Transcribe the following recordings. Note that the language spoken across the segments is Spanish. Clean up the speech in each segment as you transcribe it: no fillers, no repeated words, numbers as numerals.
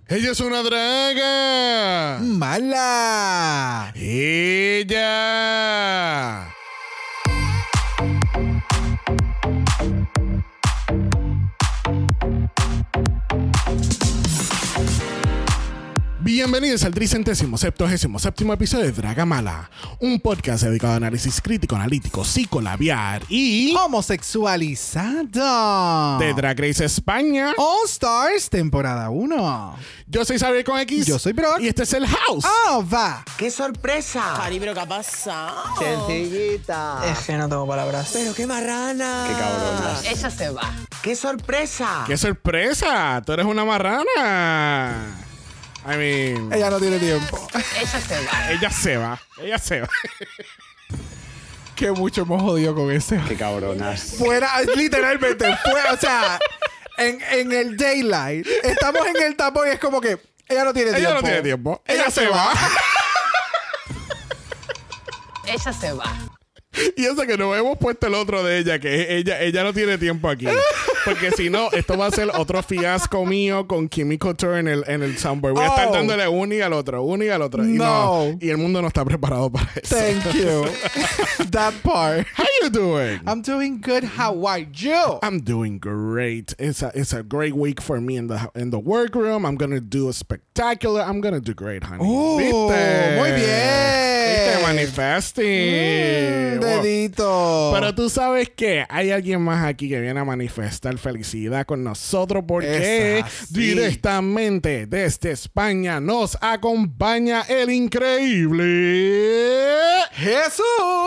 Ella es una draga. Mala. Ella. Bienvenidos al 377º episodio de Draga Mala, un podcast dedicado a análisis crítico, analítico, psicolabiar y homosexualizado de Drag Race España All Stars temporada 1. Yo soy Xavier con X. Yo soy Brock. Y este es el House. ¡Oh, va! ¡Qué sorpresa! Cari, pero ¿qué ha pasado? Sencillita. Es que no tengo palabras. Pero qué marrana. Qué cabrona. Ella se va. ¡Qué sorpresa! ¡Qué sorpresa! Tú eres una marrana. I mean, Ella no tiene tiempo. Ella se va. ella se va. Ella se va. Qué mucho hemos jodido con ese. Qué cabronas. Fuera, literalmente, fuera, o sea, en el daylight. Estamos en el tapón y es como que ella no tiene tiempo. Ella no tiene tiempo. Ella se va. Ella se va. Y eso que no hemos puesto el otro de ella, que ella no tiene tiempo aquí. Porque si no, esto va a ser otro fiasco mío con Kimmy Couture en el soundboard. Voy a estar dándole uno y al otro. Y No. y el mundo no está preparado para eso. Thank you. That part. How you doing? I'm doing good. How are you? I'm doing great. It's a great week for me in the workroom. I'm gonna do a spectacular. I'm gonna do great, honey. ¿Viste? Muy bien. ¿Viste? Manifesting. Dedito. Pero tú sabes que hay alguien más aquí que viene a manifestar felicidad con nosotros porque directamente desde España nos acompaña el increíble Jesús.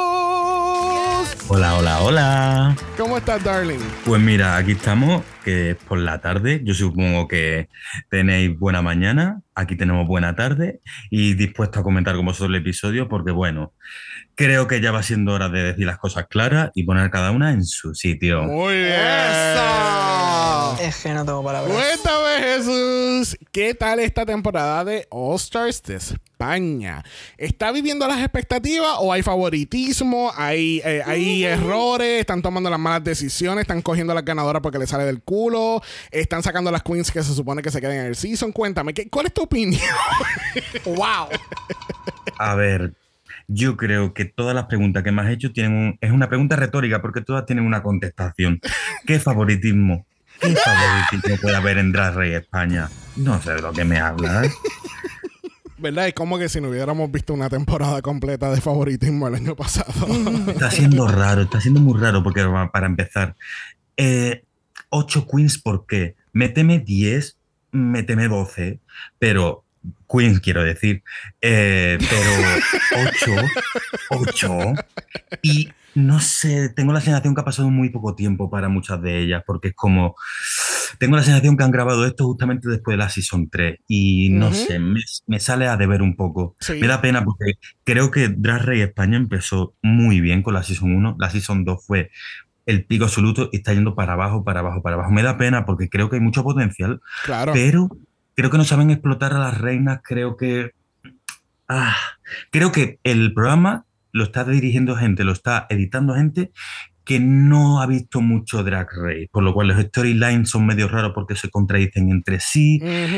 Hola. ¿Cómo estás, darling? Pues mira, aquí estamos, que es por la tarde. Yo supongo que tenéis buena mañana. Aquí tenemos buena tarde y dispuesto a comentar con vosotros el episodio porque, bueno, creo que ya va siendo hora de decir las cosas claras y poner cada una en su sitio. Muy bien. ¡Eso! Es que no tengo palabras. Cuéntame, Jesús, ¿qué tal esta temporada de All Stars de España? ¿Está viviendo las expectativas o hay favoritismo? ¿Hay errores? ¿Están tomando las malas decisiones? ¿Están cogiendo a las ganadoras porque les sale del culo? ¿Están sacando a las queens que se supone que se queden en el season? Cuéntame, ¿cuál es tu opinión? Wow. A ver, yo creo que todas las preguntas que me has hecho es una pregunta retórica porque todas tienen una contestación. ¿Qué favoritismo? ¿Qué favoritismo puede haber en Drag Race España? No sé de lo que me hablas. ¿Verdad? Es como que si no hubiéramos visto una temporada completa de favoritismo el año pasado. Está siendo muy raro porque para empezar, 8 queens, ¿por qué? Méteme 10, méteme 12, pero queens quiero decir, pero 8 y no sé, tengo la sensación que ha pasado muy poco tiempo para muchas de ellas porque es como, tengo la sensación que han grabado esto justamente después de la Season 3 y no sé, me sale a deber un poco. Sí. Me da pena porque creo que Drag Race España empezó muy bien con la Season 1, la Season 2 fue el pico absoluto y está yendo para abajo. Me da pena porque creo que hay mucho potencial, Claro. pero creo que no saben explotar a las reinas. Creo que el programa lo está dirigiendo gente, lo está editando gente que no ha visto mucho Drag Race, por lo cual los storylines son medio raros porque se contradicen entre sí.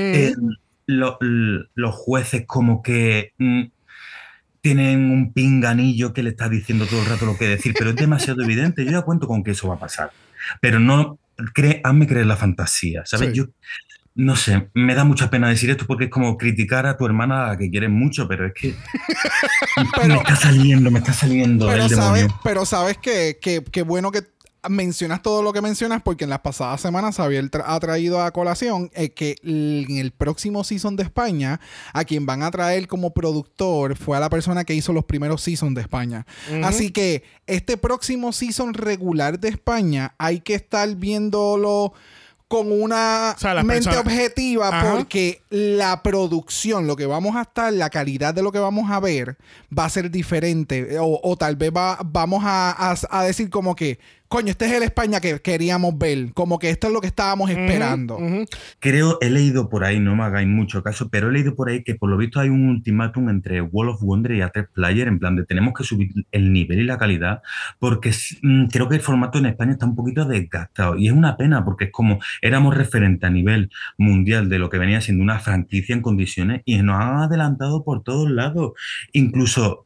Los jueces como que tienen un pinganillo que le está diciendo todo el rato lo que decir, pero es demasiado evidente. Yo ya cuento con que eso va a pasar, pero no hazme creer la fantasía, ¿sabes? Sí. Yo no sé, me da mucha pena decir esto porque es como criticar a tu hermana a la que quieres mucho, pero es que me está saliendo el demonio. Pero sabes que bueno que mencionas todo lo que mencionas porque en las pasadas semanas Xavier ha traído a colación que en el próximo season de España a quien van a traer como productor fue a la persona que hizo los primeros seasons de España. Así que este próximo season regular de España hay que estar viéndolo con una mente objetiva. Ajá. Porque la producción, lo que vamos a estar, la calidad de lo que vamos a ver va a ser diferente o tal vez vamos a decir como que coño, este es el España que queríamos ver. Como que esto es lo que estábamos esperando. Creo, he leído por ahí, no me hagáis mucho caso, pero he leído por ahí que por lo visto hay un ultimátum entre World of Wonder y A3 Player, en plan de tenemos que subir el nivel y la calidad, porque creo que el formato en España está un poquito desgastado. Y es una pena, porque es como éramos referente a nivel mundial de lo que venía siendo una franquicia en condiciones y nos han adelantado por todos lados. Incluso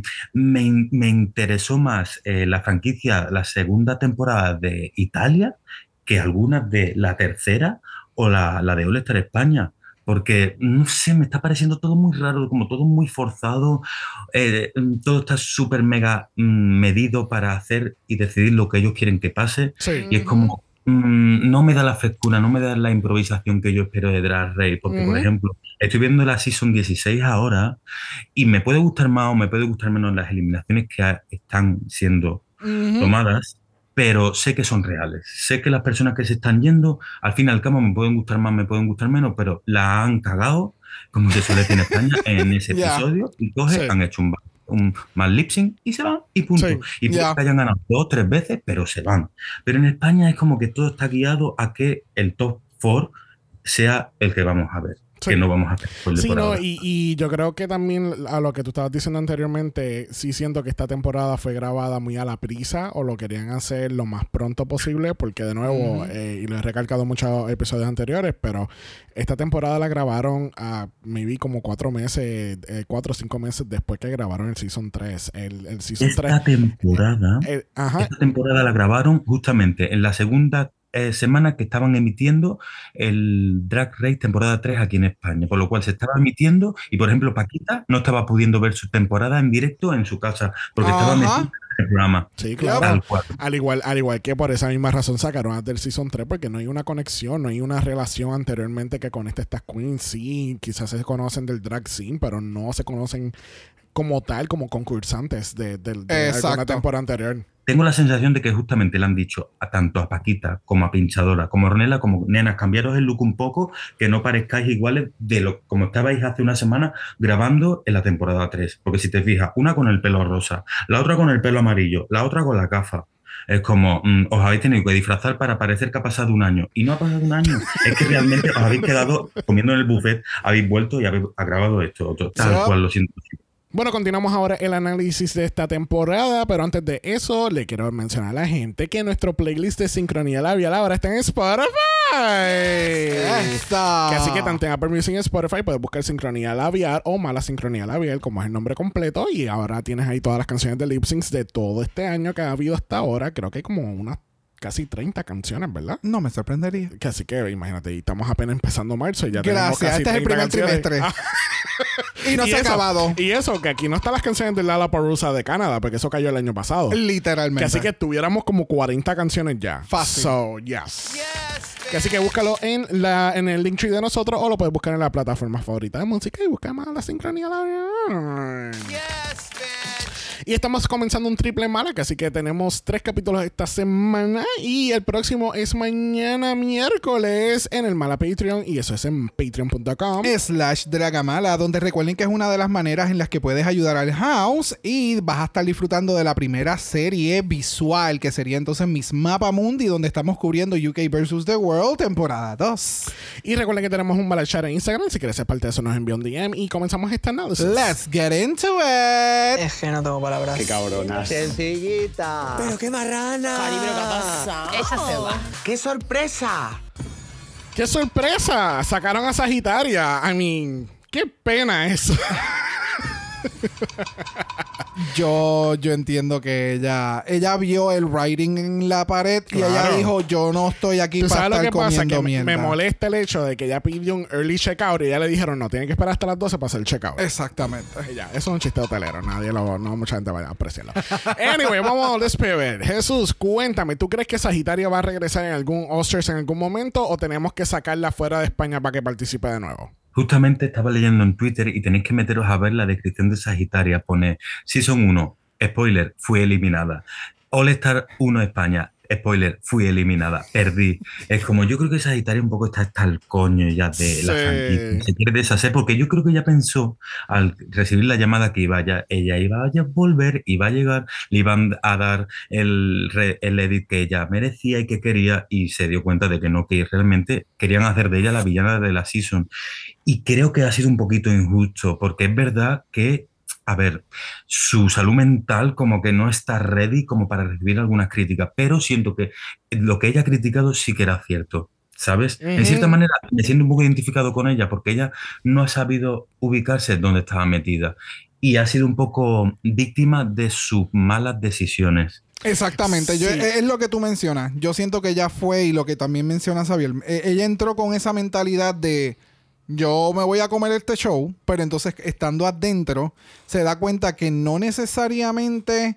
me interesó más la franquicia, la segunda temporada de Italia, que algunas de la tercera o la de All Star España. Porque, no sé, me está pareciendo todo muy raro, como todo muy forzado, todo está súper mega medido para hacer y decidir lo que ellos quieren que pase. Sí. Y es como, no me da la frescura, no me da la improvisación que yo espero de Drag Race. Porque, por ejemplo, estoy viendo la Season 16 ahora y me puede gustar más o me puede gustar menos las eliminaciones que están siendo tomadas. Pero sé que son reales. Sé que las personas que se están yendo, al fin y al cabo, me pueden gustar más, me pueden gustar menos, pero la han cagado, como se suele decir en España, en ese episodio, y han hecho un mal lip sync y se van, y punto. Sí. Y puede que hayan ganado 2 o 3 veces, pero se van. Pero en España es como que todo está guiado a que el top 4 sea el que vamos a ver. Sí. Que no vamos a hacer Sí, no, y yo creo que también a lo que tú estabas diciendo anteriormente, sí siento que esta temporada fue grabada muy a la prisa o lo querían hacer lo más pronto posible porque de nuevo, y lo he recalcado en muchos episodios anteriores, pero esta temporada la grabaron maybe como 4 meses, 4 o 5 meses después que grabaron el Season 3. El Season 3... Esta temporada la grabaron justamente en la segunda semana que estaban emitiendo el Drag Race temporada 3 aquí en España, por lo cual se estaba emitiendo y, por ejemplo, Paquita no estaba pudiendo ver su temporada en directo en su casa porque estaba metida en el programa. Sí, claro. Al igual que por esa misma razón sacaron a del Season 3 porque no hay una conexión, no hay una relación anteriormente que conecte a estas queens. Sí, quizás se conocen del drag scene, pero no se conocen como tal, como concursantes de alguna temporada anterior. Tengo la sensación de que justamente le han dicho tanto a Paquita como a Pinchadora, como a Ornella, como nenas, cambiaros el look un poco, que no parezcáis iguales de lo como estabais hace una semana grabando en la temporada 3. Porque si te fijas, una con el pelo rosa, la otra con el pelo amarillo, la otra con la gafa. Es como, os habéis tenido que disfrazar para parecer que ha pasado un año. Y no ha pasado un año. Es que realmente os habéis quedado comiendo en el buffet, habéis vuelto y habéis grabado esto otro. Tal cual, lo siento. Bueno, continuamos ahora el análisis de esta temporada, pero antes de eso, le quiero mencionar a la gente que nuestro playlist de Sincronía Labial ahora está en Spotify. Así que tanto en Apple Music y Spotify puedes buscar Sincronía Labial o Mala Sincronía Labial, como es el nombre completo, y ahora tienes ahí todas las canciones de lip syncs de todo este año que ha habido hasta ahora. Creo que hay como unas casi 30 canciones, ¿verdad? No me sorprendería. Así que imagínate, y estamos apenas empezando marzo y ya tenemos casi este es el primer canciones. trimestre. Y no se ha acabado. Y eso, que aquí no están las canciones de Lollapalooza de Canadá, porque eso cayó el año pasado. Literalmente. Que así que tuviéramos como 40 canciones ya. Fácil. So, yes. Que así que búscalo en el Linktree de nosotros o lo puedes buscar en la plataforma favorita de música y busca más la sincronía. Y estamos comenzando un triple mala, así que tenemos 3 capítulos esta semana y el próximo es mañana miércoles en el Mala Patreon y eso es en patreon.com/Dragamala, donde recuerden que es una de las maneras en las que puedes ayudar al house y vas a estar disfrutando de la primera serie visual que sería entonces Miss Mapa Mundi, donde estamos cubriendo UK vs. The World temporada 2. Y recuerden que tenemos un Mala Chat en Instagram, si quieres ser parte de eso nos envía un DM y comenzamos este análisis. Let's get into it. Es que no tengo palabras. Qué cabronas. Sencillita. Pero qué marrana. Cari, pero ¿qué pasa? Ella se va. ¡Qué sorpresa! ¡Qué sorpresa! Sacaron a Sagitaria. I mean, qué pena eso. Yo entiendo que ella vio el writing en la pared y ella dijo, yo no estoy aquí para estar comiendo mierda. Me molesta el hecho de que ella pidió un early checkout y ella le dijeron, no, tienen que esperar hasta las 12 para hacer el checkout. Exactamente. Ya, eso es un chiste hotelero. No mucha gente va a apreciarlo. Anyway, vamos al despivot. Jesús, cuéntame, ¿tú crees que Sagitaria va a regresar en algún All-Stars en algún momento o tenemos que sacarla fuera de España para que participe de nuevo? Justamente estaba leyendo en Twitter y tenéis que meteros a ver la descripción de Sagitaria. Pone Season 1, spoiler, fue eliminada. All Star 1 España, spoiler, fui eliminada, perdí. Es como, yo creo que Sagitario un poco está hasta el coño ya de la franquicia. Se quiere deshacer porque yo creo que ella pensó al recibir la llamada que ella iba a volver, iba a llegar, le iban a dar el edit que ella merecía y que quería y se dio cuenta de que no, que realmente querían hacer de ella la villana de la season. Y creo que ha sido un poquito injusto porque es verdad que, a ver, su salud mental como que no está ready como para recibir algunas críticas, pero siento que lo que ella ha criticado sí que era cierto, ¿sabes? En cierta manera me siento un poco identificado con ella porque ella no ha sabido ubicarse donde estaba metida y ha sido un poco víctima de sus malas decisiones. Exactamente, Sí. es lo que tú mencionas. Yo siento que ella fue, y lo que también menciona Xavier, ella entró con esa mentalidad de yo me voy a comer este show, pero entonces estando adentro se da cuenta que no necesariamente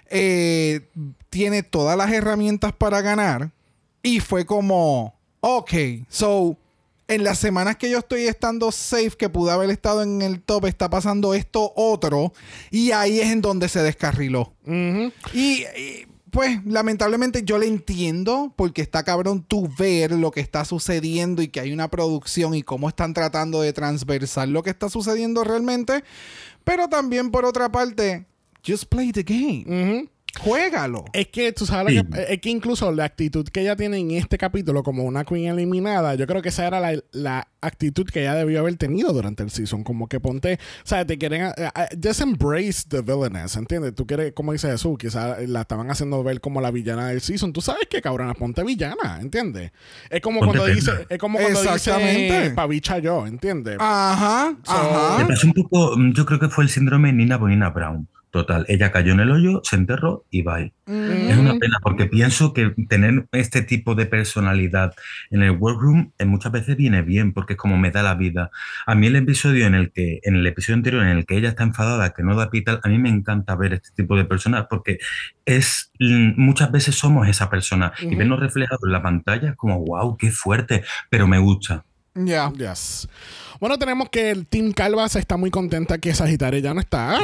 tiene todas las herramientas para ganar y fue como, ok, so en las semanas que yo estoy estando safe, que pude haber estado en el top, está pasando esto otro, y ahí es en donde se descarriló. Y pues lamentablemente yo le entiendo porque está cabrón tú ver lo que está sucediendo y que hay una producción y cómo están tratando de transversar lo que está sucediendo realmente, pero también por otra parte, just play the game. Juégalo. Es que tú sabes es que incluso la actitud que ella tiene en este capítulo como una queen eliminada, yo creo que esa era la actitud que ella debió haber tenido durante el season. Como que ponte, o sea, te quieren just embrace the villainess, ¿entiendes? Tú quieres, como dice Jesús, quizás la estaban haciendo ver como la villana del season. Tú sabes que cabrona, ponte villana, ¿entiendes? Es como Ponte cuando perra. dice, es como cuando Exactamente. dice pavicha yo, ¿entiendes? Ajá. Me pasó un poco, yo creo que fue el síndrome de Nina Bonina Brown. Total, ella cayó en el hoyo, se enterró y bye. Es una pena porque pienso que tener este tipo de personalidad en el workroom muchas veces viene bien porque es como me da la vida. A mí el episodio en el episodio anterior en el que ella está enfadada, que no da pita, a mí me encanta ver este tipo de personas porque muchas veces somos esa persona y vernos reflejados en la pantalla es como wow, qué fuerte, pero me gusta. Ya. Yes. Bueno, tenemos que el Team Calvas está muy contenta que Sagitario ya no está.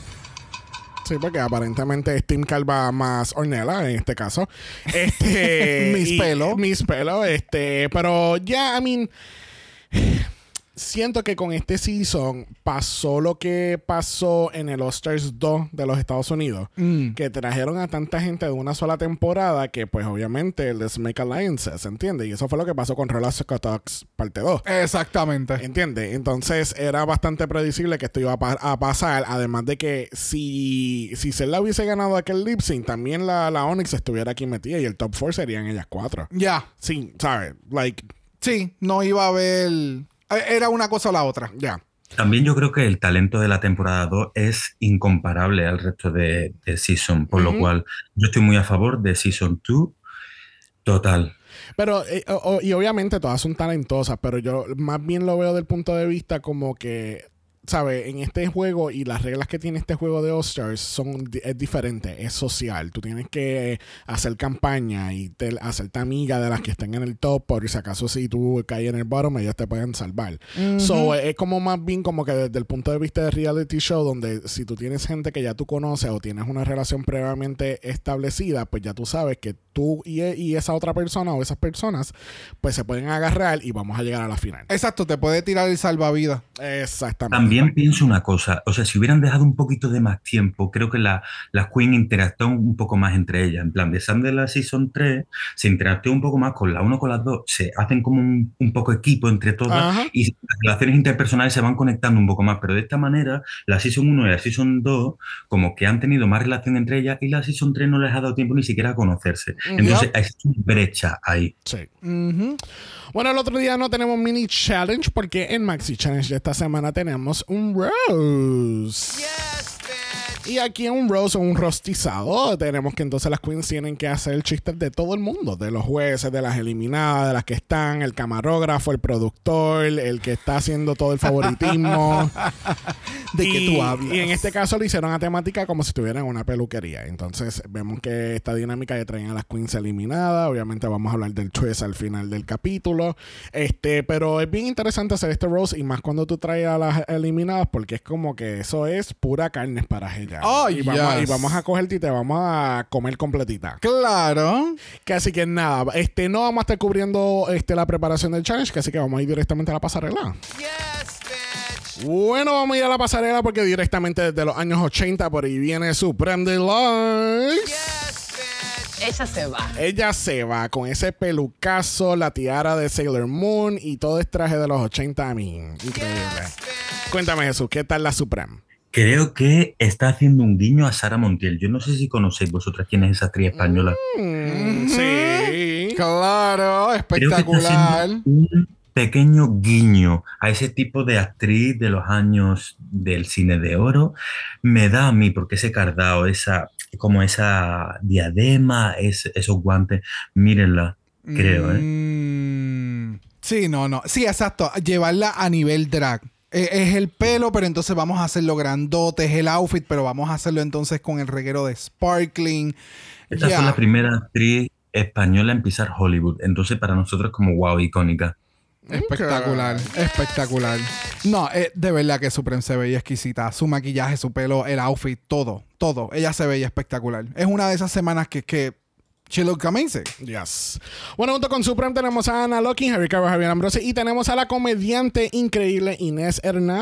Sí, porque aparentemente es Team Calva más Ornella en este caso. Mis pelos. Pero ya, I mean, siento que con este season pasó lo que pasó en el All-Stars 2 de los Estados Unidos. Que trajeron a tanta gente de una sola temporada que pues obviamente les make alliances, ¿entiendes? Y eso fue lo que pasó con Roller Coaster Talks parte 2. Exactamente. ¿Entiendes? Entonces era bastante predecible que esto iba a pasar. Además de que si Zelda hubiese ganado aquel lip sync, también la Onyx estuviera aquí metida y el top 4 serían ellas 4. Ya. Sí, ¿sabes? Like, Sí, no iba a haber... Era una cosa o la otra. ya. También yo creo que el talento de la temporada 2 es incomparable al resto de Season, por lo cual yo estoy muy a favor de Season 2 total. Pero, y obviamente todas son talentosas, pero yo más bien lo veo del punto de vista como que, ¿sabes? En este juego y las reglas que tiene este juego de All-Stars es diferente, es social. Tú tienes que hacer campaña y hacerte amiga de las que están en el top, por si acaso si tú caes en el bottom, ellas te pueden salvar. So, es como más bien como que desde el punto de vista de reality show, donde si tú tienes gente que ya tú conoces o tienes una relación previamente establecida, pues ya tú sabes que tú y esa otra persona o esas personas pues se pueden agarrar y vamos a llegar a la final. Exacto, te puede tirar el salvavidas. Exactamente. También pienso una cosa, o sea, si hubieran dejado un poquito de más tiempo, creo que las Queen interactúan un poco más entre ellas. En plan, de la Season 3 se interactúa un poco más con la 1 con las 2, se hacen como un poco equipo entre todas y las relaciones interpersonales se van conectando un poco más, pero de esta manera la Season 1 y la Season 2 como que han tenido más relación entre ellas y la Season 3 no les ha dado tiempo ni siquiera a conocerse. Entonces hay una brecha ahí. Sí. Bueno, el otro día no tenemos mini challenge porque en Maxi Challenge de esta semana tenemos un Rose. Y aquí en un Rose o un rostizado tenemos que entonces las queens tienen que hacer chistes de todo el mundo, de los jueces, de las eliminadas, de las que están, el camarógrafo, el productor, el que está haciendo todo el favoritismo. ¿De qué tú hablas? Y en este caso lo hicieron a temática como si estuvieran en una peluquería. Entonces vemos que esta dinámica de traen a las queens eliminadas. Obviamente vamos a hablar del twist al final del capítulo. Pero es bien interesante hacer este Rose y más cuando tú traes a las eliminadas porque es como que eso es pura carne para ellas. rica. Oh, y vamos a cogerte y te vamos a comer completita. Claro. Que así que nada, no vamos a estar cubriendo la preparación del challenge, que así que vamos a ir directamente a la pasarela. Bueno, vamos a ir a la pasarela porque directamente desde los años 80 por ahí viene Supreme Deluxe. Ella se va con ese pelucazo, la tiara de Sailor Moon y todo el traje de los 80 a mí. Increíble. Cuéntame, Jesús, ¿qué tal la Supreme? Creo que está haciendo un guiño a Sara Montiel. Yo no sé si conocéis vosotras quién es esa actriz española. Sí. Claro, espectacular. Creo que está haciendo un pequeño guiño a ese tipo de actriz de los años del cine de oro. Me da a mí, porque ese cardao, esa diadema, esos guantes, mírenla, creo, Sí, no. Sí, exacto. Llevarla a nivel drag. Es el pelo, pero entonces vamos a hacerlo grandote. Es el outfit, pero vamos a hacerlo entonces con el reguero de sparkling. Esta fue la primera actriz española en pisar Hollywood. Entonces para nosotros como wow, icónica. Espectacular. No, de verdad que Supreme se veía exquisita. Su maquillaje, su pelo, el outfit, todo. Ella se veía espectacular. Es una de esas semanas que she looked amazing. Yes. Bueno, junto con Supreme tenemos a Ana Locking, Harry Carver, Javier Ambrosi y tenemos a la comediante increíble Inés Hernán.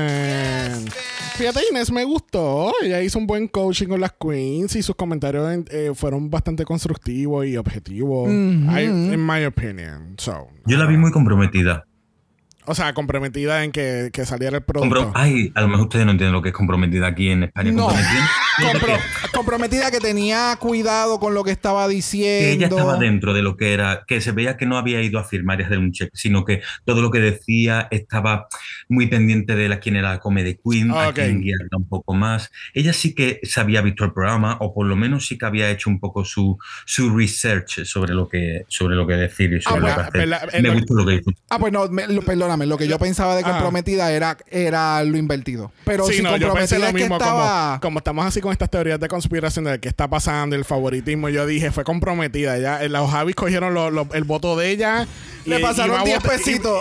Fíjate, Inés me gustó. Ella hizo un buen coaching con las queens y sus comentarios fueron bastante constructivos y objetivos. In my opinion. Yo la vi muy comprometida. O sea, comprometida en que saliera el producto. A lo mejor ustedes no entienden lo que es comprometida aquí en España. No. Comprometida que tenía cuidado con lo que estaba diciendo. Que ella estaba dentro de lo que era, que se veía que no había ido a firmar y hacer un check, sino que todo lo que decía estaba muy pendiente de quién era la comedy queen, a quien guiarla un poco más. Ella sí que se había visto el programa, o por lo menos sí que había hecho un poco su research sobre lo que decir y sobre lo que hacer. Me gustó lo que hizo. Pues no, perdóname, lo que yo pensaba de comprometida era lo invertido. Pero sí, si no, yo pensé lo mismo, que estaba... como estamos así con estas teorías de conspiración de qué está pasando, el favoritismo, yo dije, fue comprometida. Ya, los Javis cogieron el voto de ella. Le pasaron 10 pesitos.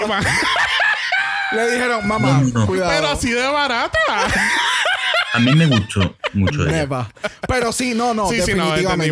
Le dijeron, mamá, cuidado. Pero así de barata. A mí me gustó mucho ella. Pero sí, definitivamente.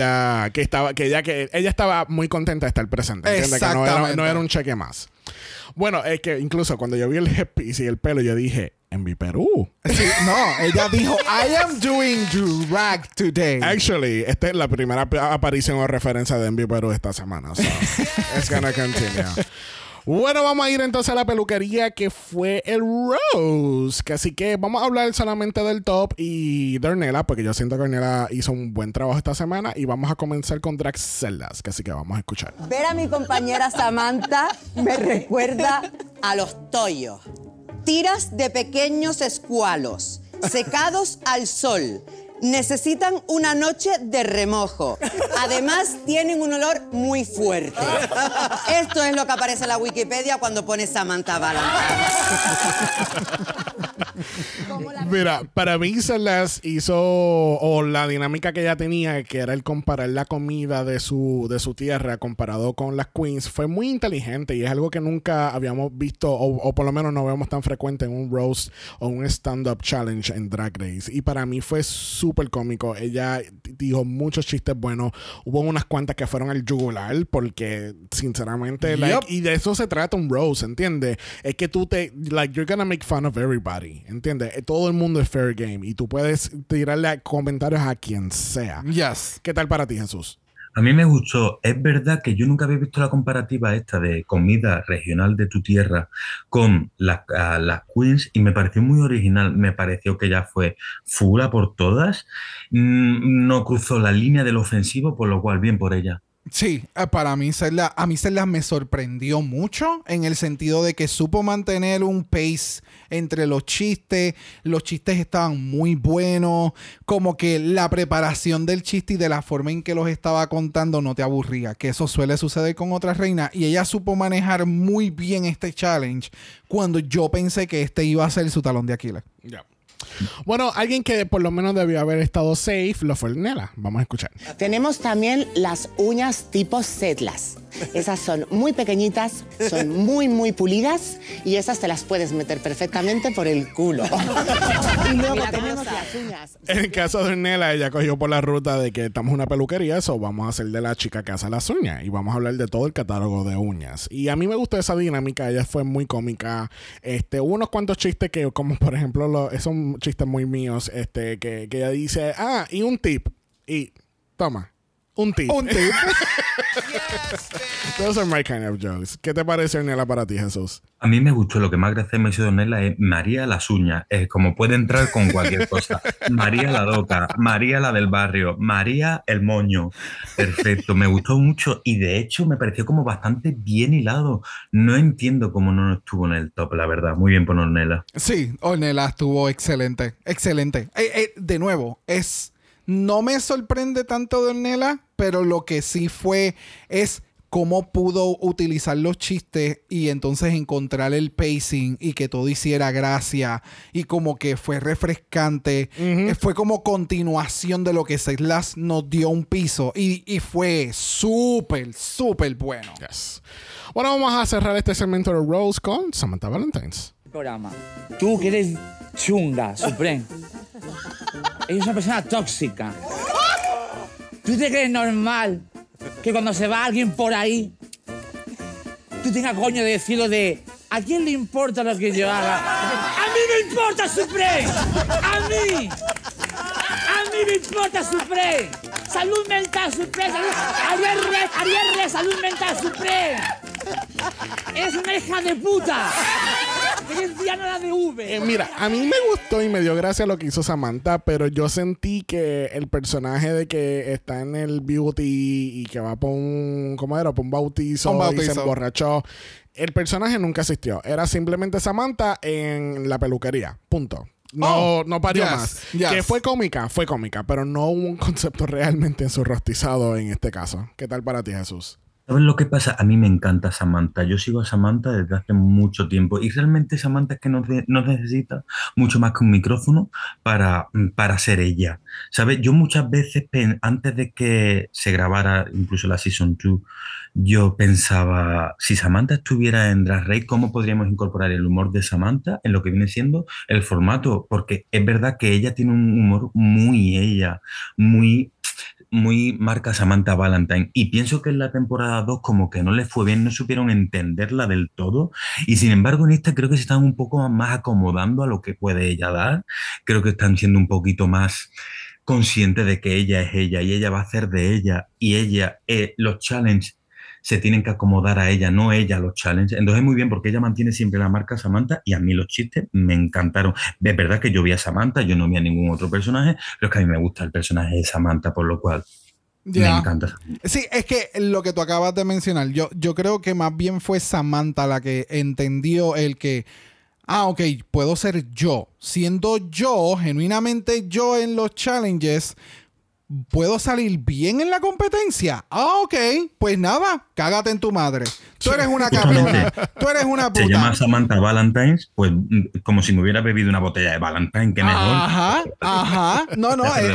Que ella estaba muy contenta de estar presente. ¿Entiendes? Que no era un cheque más. Bueno, es que incluso cuando yo vi el headpiece y el pelo, yo dije, Envy Perú. Sí, no, ella dijo, I am doing drag today. Actually, esta es la primera aparición o referencia de Envy Perú esta semana. So, it's gonna continue. Bueno, vamos a ir entonces a la peluquería que fue el Rose. Que así que vamos a hablar solamente del top y de Ornella, porque yo siento que Ornella hizo un buen trabajo esta semana. Y vamos a comenzar con Drag Celdas, que así que vamos a escuchar. Ver a mi compañera Samantha me recuerda a los toyos. Tiras de pequeños escualos, secados al sol. Necesitan una noche de remojo. Además, tienen un olor muy fuerte. Esto es lo que aparece en la Wikipedia cuando pone Samantha Valentine. Mira, para mí Celeste hizo la dinámica que ella tenía, que era el comparar la comida de su tierra comparado con las queens, fue muy inteligente y es algo que nunca habíamos visto o por lo menos no vemos tan frecuente en un roast o un stand-up challenge en Drag Race. Y para mí fue súper cómico. Ella dijo muchos chistes buenos. Hubo unas cuantas que fueron al yugular porque sinceramente y de eso se trata un roast, ¿entiendes? Es que tú you're gonna make fun of everybody, ¿entiendes? Todo el mundo es fair game y tú puedes tirarle comentarios a quien sea. Yes. ¿Qué tal para ti, Jesús? A mí me gustó. Es verdad que yo nunca había visto la comparativa esta de comida regional de tu tierra con las queens y me pareció muy original. Me pareció que ella fue fula por todas. No cruzó la línea del ofensivo, por lo cual bien por ella. Sí, para mí a mí Celda me sorprendió mucho en el sentido de que supo mantener un pace entre los chistes estaban muy buenos, como que la preparación del chiste y de la forma en que los estaba contando no te aburría, que eso suele suceder con otras reinas, y ella supo manejar muy bien este challenge cuando yo pensé que este iba a ser su talón de Aquiles. Yeah. Bueno, alguien que por lo menos debió haber estado safe lo fue Ornella. Vamos a escuchar. Tenemos también las uñas tipo setlas. Esas son muy pequeñitas, son muy, muy pulidas y esas te las puedes meter perfectamente por el culo. Y luego tenemos las uñas. En el caso de Ornella, ella cogió por la ruta de que estamos en una peluquería, eso vamos a hacer de la chica que hace las uñas y vamos a hablar de todo el catálogo de uñas. Y a mí me gustó esa dinámica, ella fue muy cómica. Hubo unos cuantos chistes que, como por ejemplo, son chistes muy míos, que ella dice, y un tip. Y toma. Un tip. Un tip. Those are my kind of jokes. ¿Qué te parece, Ornella, para ti, Jesús? A mí me gustó, lo que más gracia me hizo de Ornella es María las uñas. Es como puede entrar con cualquier cosa. María la loca, María la del barrio, María el moño. Perfecto, me gustó mucho y de hecho me pareció como bastante bien hilado. No entiendo cómo no estuvo en el top, la verdad. Muy bien por Ornella. Sí, Ornella estuvo excelente. Excelente. De nuevo, no me sorprende tanto de Ornella, pero lo que sí es cómo pudo utilizar los chistes y entonces encontrar el pacing y que todo hiciera gracia y como que fue refrescante. Fue como continuación de lo que Seilas nos dio un piso y fue súper, súper bueno. Yes. Bueno, vamos a cerrar este segmento de Rose con Samantha Valentines. Programa. Tú que eres chunga, Supreme. Ella es una persona tóxica. ¿Tú te crees normal que cuando se va alguien por ahí, tú tengas coño de decirlo de ¿a quién le importa lo que yo haga? ¡A mí me importa, Supreme! ¡A mí! ¡A mí me importa, Supreme! ¡Salud mental, Supreme! ¡Ariel Re, salud mental, Supreme! ¡Eres una hija de puta! ¡Eres Diana de V! Mira, a mí me gustó y me dio gracia lo que hizo Samantha, pero yo sentí que el personaje de que está en el beauty y que va por un... ¿Cómo era? Por un bautizo y se emborrachó. El personaje nunca existió. Era simplemente Samantha en la peluquería. Punto. No parió más. Que fue cómica, pero no hubo un concepto realmente ensurrostizado en este caso. ¿Qué tal para ti, Jesús? ¿Sabes lo que pasa? A mí me encanta Samantha. Yo sigo a Samantha desde hace mucho tiempo y realmente Samantha es que no necesita mucho más que un micrófono para ser ella. ¿Sabes? Yo muchas veces, antes de que se grabara incluso la Season 2, yo pensaba, si Samantha estuviera en Drag Race, ¿cómo podríamos incorporar el humor de Samantha en lo que viene siendo el formato? Porque es verdad que ella tiene un humor muy ella, muy marca Samantha Valentine, y pienso que en la temporada 2 como que no les fue bien, no supieron entenderla del todo, y sin embargo en esta creo que se están un poco más acomodando a lo que puede ella dar. Creo que están siendo un poquito más conscientes de que ella es ella y ella va a hacer de ella, y ella, los challenges se tienen que acomodar a ella, no ella a los challenges. Entonces muy bien, porque ella mantiene siempre la marca Samantha y a mí los chistes me encantaron. Es verdad que yo vi a Samantha, yo no vi a ningún otro personaje, pero es que a mí me gusta el personaje de Samantha, por lo cual me encanta. Sí, es que lo que tú acabas de mencionar, yo creo que más bien fue Samantha la que entendió el que ok, puedo ser yo. Siendo yo, genuinamente yo en los challenges, ¿puedo salir bien en la competencia? Ok, pues nada, cágate en tu madre. Tú eres una cabrona. Tú eres una puta. Se llama Samantha Valentines, pues como si me hubiera bebido una botella de Valentine, qué mejor. Ajá. No.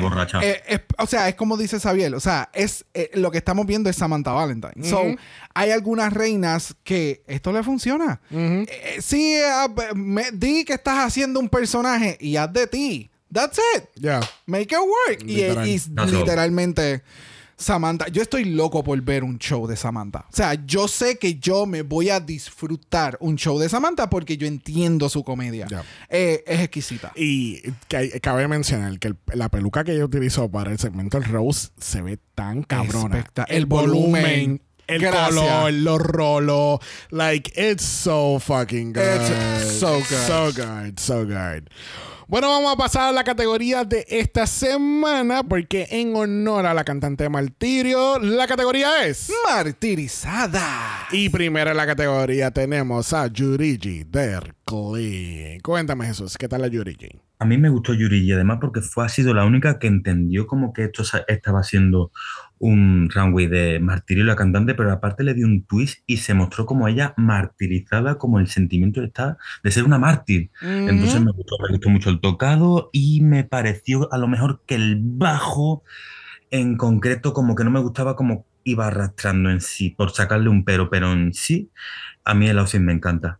O sea, es como dice Xavier. O sea, lo que estamos viendo es Samantha Valentine. So, hay algunas reinas que esto le funciona. Sí, di que estás haciendo un personaje y haz de ti. That's it. Yeah. Make it work. Y literalmente Samantha, yo estoy loco por ver un show de Samantha. O sea, yo sé que yo me voy a disfrutar un show de Samantha porque yo entiendo su comedia. Yeah. Es exquisita. Y cabe mencionar que la peluca que ella utilizó para el segmento del Rose se ve tan cabrona. El volumen. El color, los rolos. Like, it's so fucking good. It's so good. So good. Bueno, vamos a pasar a la categoría de esta semana porque en honor a la cantante Martirio, la categoría es Martirizada. Y primero en la categoría tenemos a Yurigi Derkli. Cuéntame, Jesús, ¿qué tal la Yurigi? A mí me gustó Yurigi, además porque ha sido la única que entendió como que esto estaba siendo un runway de martirio la cantante, pero aparte le dio un twist y se mostró como ella martirizada, como el sentimiento de ser una mártir. Entonces me gustó mucho el tocado y me pareció a lo mejor que el bajo en concreto como que no me gustaba como iba arrastrando en sí, por sacarle un pero en sí, a mí el outfit me encanta.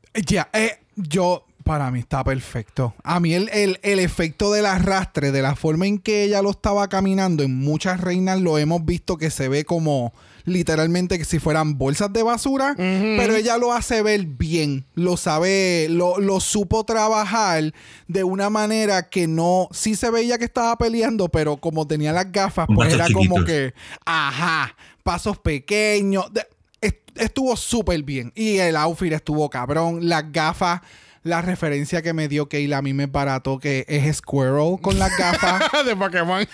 Para mí está perfecto. A mí el efecto del arrastre, de la forma en que ella lo estaba caminando, en muchas reinas lo hemos visto que se ve como literalmente que si fueran bolsas de basura, pero ella lo hace ver bien. Lo sabe, lo supo trabajar de una manera que no... Sí se veía que estaba peleando, pero como tenía las gafas, pues era chiquitos. como que... Ajá, pasos pequeños. Estuvo súper bien. Y el outfit estuvo cabrón. Las gafas... La referencia que me dio Keila a mí me barató, que es Squirrel con las gafas. De Pokémon.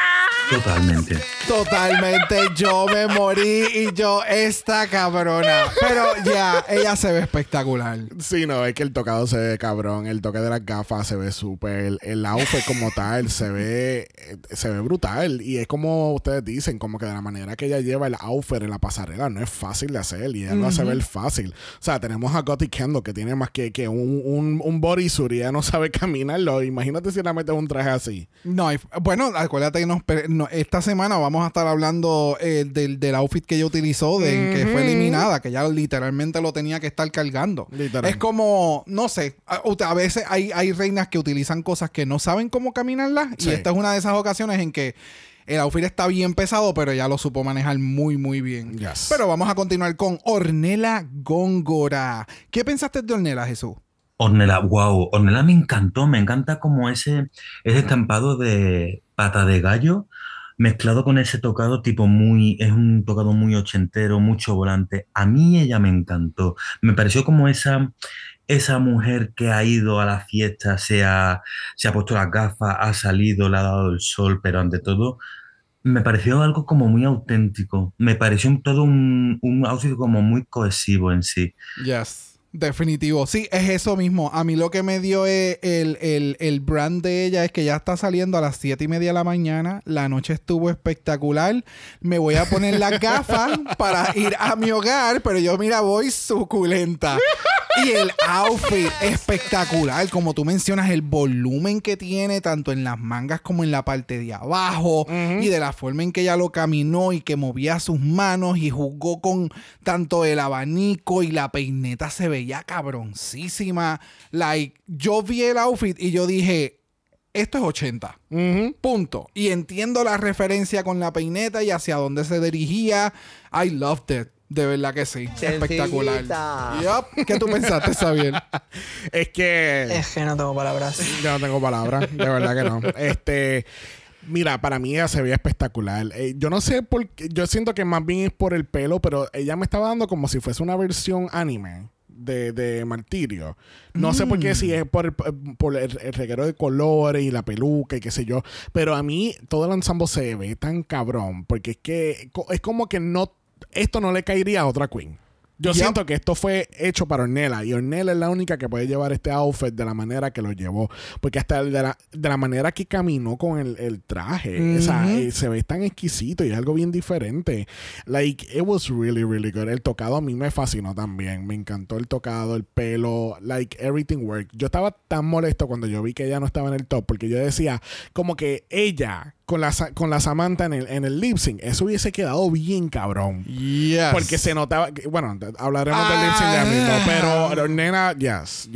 Totalmente. Yo me morí y yo, esta cabrona. Pero ya, ella se ve espectacular. Sí, no, es que el tocado se ve cabrón. El toque de las gafas se ve súper. El outfit como tal se ve brutal. Y es como ustedes dicen, como que de la manera que ella lleva el outfit en la pasarela no es fácil de hacer. Y ella lo hace ver fácil. O sea, tenemos a Gotti Kendall que tiene más que un bodysuit y ella no sabe caminarlo. Imagínate si la metes un traje así. No, bueno, acuérdate que esta semana vamos a estar hablando del outfit que ella utilizó, que fue eliminada, que ella literalmente lo tenía que estar cargando. Es como, no sé, a veces hay reinas que utilizan cosas que no saben cómo caminarlas, y esta es una de esas ocasiones en que el outfit está bien pesado, pero ella lo supo manejar muy, muy bien. Yes. Pero vamos a continuar con Ornella Góngora. ¿Qué pensaste de Ornella, Jesús? Ornella, wow, Ornella me encantó, me encanta como ese estampado de pata de gallo mezclado con ese tocado tipo es un tocado muy ochentero, mucho volante. A mí ella me encantó, me pareció como esa mujer que ha ido a la fiesta, se ha puesto las gafas, ha salido, le ha dado el sol, pero ante todo me pareció algo como muy auténtico, me pareció todo un outfit como muy cohesivo en sí. Yes. Definitivo. Sí, es eso mismo. A mí lo que me dio el brand de ella es que ya está saliendo a las 7:30 de la mañana. La noche estuvo espectacular. Me voy a poner las gafas para ir a mi hogar, pero yo, mira, voy suculenta. Y el outfit espectacular. Como tú mencionas, el volumen que tiene tanto en las mangas como en la parte de abajo. Y de la forma en que ella lo caminó y que movía sus manos y jugó con tanto el abanico y la peineta se veía cabroncísima. Yo vi el outfit y yo dije, esto es 80. Punto. Y entiendo la referencia con la peineta y hacia dónde se dirigía. I loved it. De verdad que sí. Espectacular. Yep. ¿Qué tú pensaste, Xavier? Es que no tengo palabras. Yo no tengo palabras. De verdad que no. Mira, para mí ella se veía espectacular. Yo no sé por qué. Yo siento que más bien es por el pelo, pero ella me estaba dando como si fuese una versión anime de Martirio. No sé por qué, si es por el reguero de colores y la peluca y qué sé yo. Pero a mí todo el ensamble se ve tan cabrón. Porque es que es como que esto no le caería a otra queen. Yo siento que esto fue hecho para Ornella, y Ornella es la única que puede llevar este outfit de la manera que lo llevó, porque hasta de la manera que caminó con el traje, o sea, se ve tan exquisito y es algo bien diferente. Like, it was really, really good. El tocado a mí me fascinó también, me encantó el tocado, el pelo, like, everything worked. Yo estaba tan molesto cuando yo vi que ella no estaba en el top, porque yo decía, como que ella con la Samantha en el lip sync, eso hubiese quedado bien cabrón. Yes. Porque se notaba, hablaremos del lip sync ya mismo, pero nena, yes.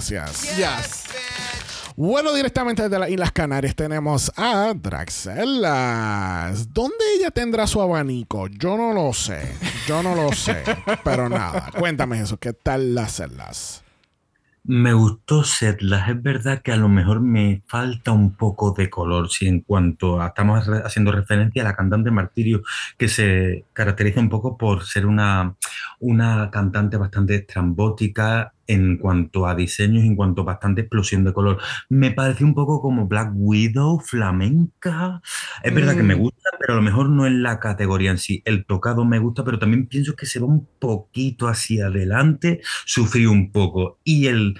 Bueno, directamente desde las Islas Canarias tenemos a Draxelas. ¿Dónde ella tendrá su abanico? Yo no lo sé. Pero nada, cuéntame eso, ¿qué tal las Celas? Me gustó Setlas. Es verdad que a lo mejor me falta un poco de color, si en cuanto estamos haciendo referencia a la cantante Martirio, que se caracteriza un poco por ser una cantante bastante estrambótica en cuanto a diseños, en cuanto a bastante explosión de color. Me pareció un poco como Black Widow, flamenca. Es verdad que me gusta, pero a lo mejor no en la categoría en sí. El tocado me gusta, pero también pienso que se va un poquito hacia adelante. Sufrí un poco. Y el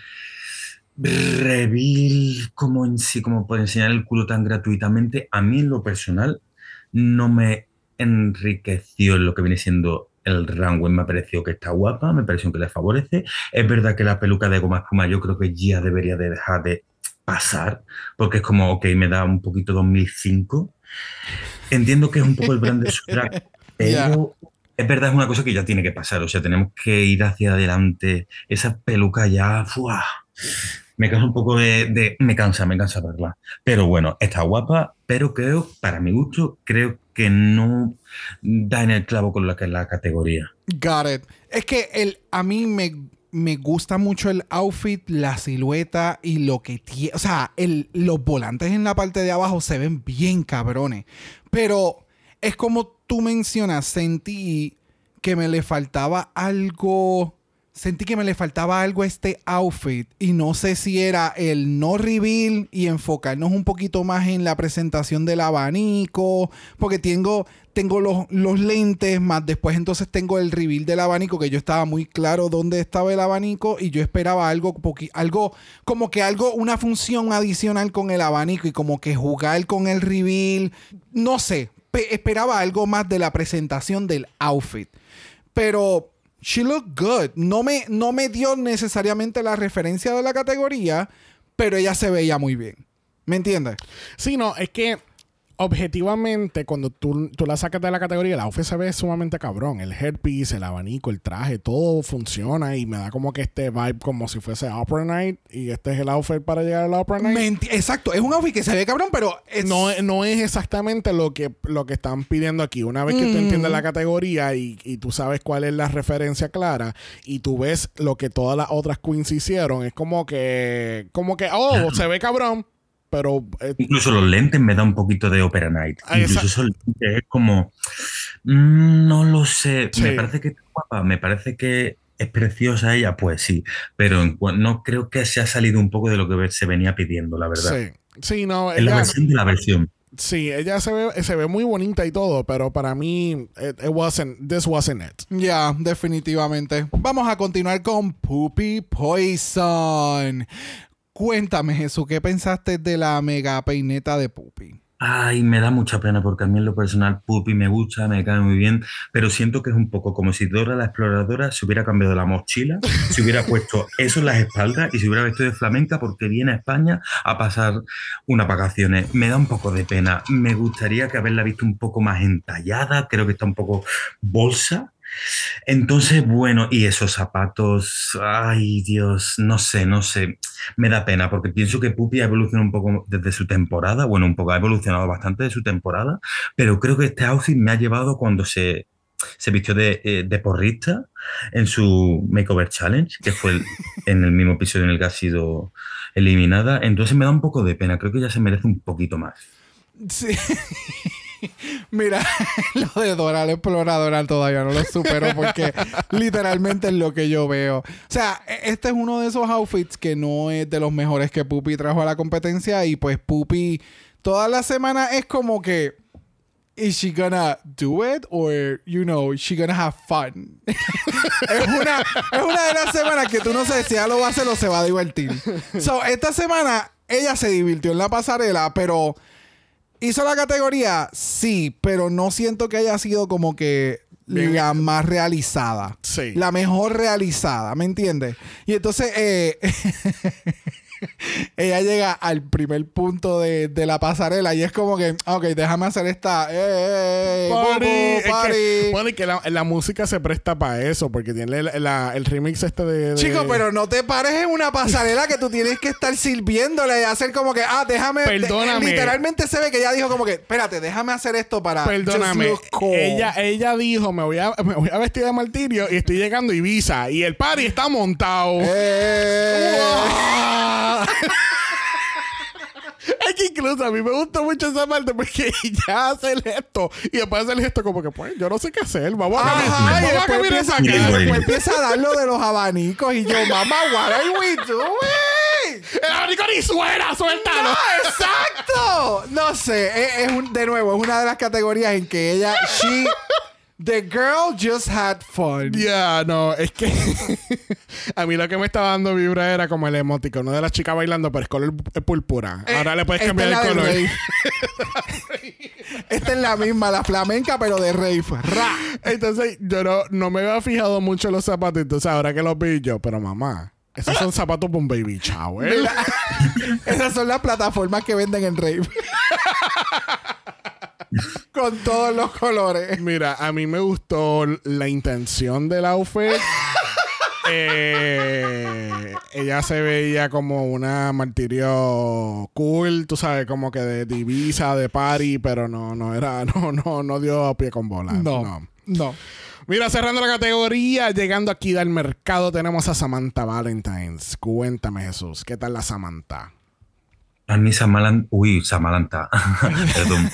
reveal como en sí, como por enseñar el culo tan gratuitamente, a mí en lo personal no me enriqueció en lo que viene siendo el runway. Me pareció que está guapa, me pareció que le favorece. Es verdad que la peluca de goma espuma yo creo que ya debería de dejar de pasar, porque es como, ok, me da un poquito 2005. Entiendo que es un poco el brand de su drag, Pero es verdad, es una cosa que ya tiene que pasar. O sea, tenemos que ir hacia adelante. Esa peluca ya... ¡fua! Me cansa un poco me cansa verla. Pero bueno, está guapa, pero creo, para mi gusto, creo que no da en el clavo con lo que es la categoría. Got it. Es que a mí me gusta mucho el outfit, la silueta y lo que tiene. O sea, los volantes en la parte de abajo se ven bien cabrones. Pero es como tú mencionas, sentí que me le faltaba algo. Sentí que me le faltaba algo a este outfit y no sé si era el no reveal y enfocarnos un poquito más en la presentación del abanico, porque tengo los lentes, más después entonces tengo el reveal del abanico, que yo estaba muy claro dónde estaba el abanico y yo esperaba algo como que una función adicional con el abanico y como que jugar con el reveal, no sé, esperaba algo más de la presentación del outfit, pero she looked good. No me dio necesariamente la referencia de la categoría, pero ella se veía muy bien. ¿Me entiendes? Sí, no, es que objetivamente, cuando tú la sacas de la categoría, el outfit se ve sumamente cabrón. El headpiece, el abanico, el traje, todo funciona y me da como que este vibe como si fuese Opera Night y este es el outfit para llegar a la Opera Night. Exacto, es un outfit que se ve cabrón, pero no es exactamente lo que están pidiendo aquí. Una vez que tú entiendes la categoría y tú sabes cuál es la referencia clara y tú ves lo que todas las otras queens hicieron, es como que se ve cabrón. Pero incluso los lentes me da un poquito de Opera Night. Incluso esos lentes es como... no lo sé. Sí. Me parece que es guapa. Me parece que es preciosa ella. Pues sí. Pero no creo que se ha salido un poco de lo que se venía pidiendo, la verdad. Sí, no. Es la versión de la versión. Sí, ella se ve muy bonita y todo, pero para mí this wasn't it. Ya, definitivamente. Vamos a continuar con Poopy Poison. Cuéntame, Jesús, ¿qué pensaste de la mega peineta de Pupi? Ay, me da mucha pena porque a mí en lo personal Pupi me gusta, me cae muy bien, pero siento que es un poco como si Dora la Exploradora se hubiera cambiado la mochila, se hubiera puesto eso en las espaldas y se hubiera vestido de flamenca porque viene a España a pasar unas vacaciones. Me da un poco de pena. Me gustaría que haberla visto un poco más entallada, creo que está un poco bolsa. Entonces, bueno, y esos zapatos, ay Dios, no sé, me da pena porque pienso que Pupi ha evolucionado un poco desde su temporada, bueno, un poco ha evolucionado bastante de su temporada, pero creo que este outfit me ha llevado cuando se vistió de porrista en su Makeover Challenge, que fue en el mismo episodio en el que ha sido eliminada, entonces me da un poco de pena, creo que ella se merece un poquito más. Sí. Mira, lo de Dora la Exploradora todavía no lo supero porque literalmente es lo que yo veo. O sea, este es uno de esos outfits que no es de los mejores que Pupi trajo a la competencia y pues Pupi toda la semana es como que is she gonna do it or is she gonna have fun? es una de las semanas que tú no sabes si ella lo va a hacer o se va a divertir. So, esta semana ella se divirtió en la pasarela, pero ¿hizo la categoría? Sí, pero no siento que haya sido como que la más realizada. Sí. La mejor realizada, ¿me entiendes? Y entonces ella llega al primer punto de la pasarela y es como que, ok, déjame hacer esta party. Bueno, y que la música se presta para eso, porque tiene el remix este de... Chico, pero no te pares en una pasarela que tú tienes que estar sirviéndole y hacer como que, déjame... Perdóname. Literalmente se ve que ella dijo como que, espérate, déjame hacer esto para... Perdóname. Cool. Ella dijo, me voy a vestir de martirio y estoy llegando a Ibiza y el party está montado. Es que incluso a mí me gusta mucho esa parte porque ella hace el gesto y después hace el gesto como que pues yo no sé qué hacer, vamos a caminar esa casa. Después empieza a dar lo de los abanicos y yo, mamá, what are we doing? El abanico ni suena, suéltalo. No, exacto. No sé, de nuevo, es una de las categorías en que ella, the girl just had fun. No, es que a mí lo que me estaba dando vibra era como el emoticono de la chica bailando, pero es color púrpura. Ahora le puedes cambiar el color. Esta es la misma, la flamenca, pero de rave. Entonces, yo no me había fijado mucho en los zapatos. Entonces, ahora que los vi yo, pero mamá, esos son zapatos para un baby shower. Mira, esas son las plataformas que venden en rave. Con todos los colores. Mira, a mí me gustó la intención del outfit. Ella se veía como una martirio cool, tú sabes, como que de divisa, de party, pero no dio pie con bola. No. Mira, cerrando la categoría, llegando aquí del mercado, tenemos a Samantha Valentines. Cuéntame, Jesús, ¿qué tal la Samantha? A mí Samantha. Perdón.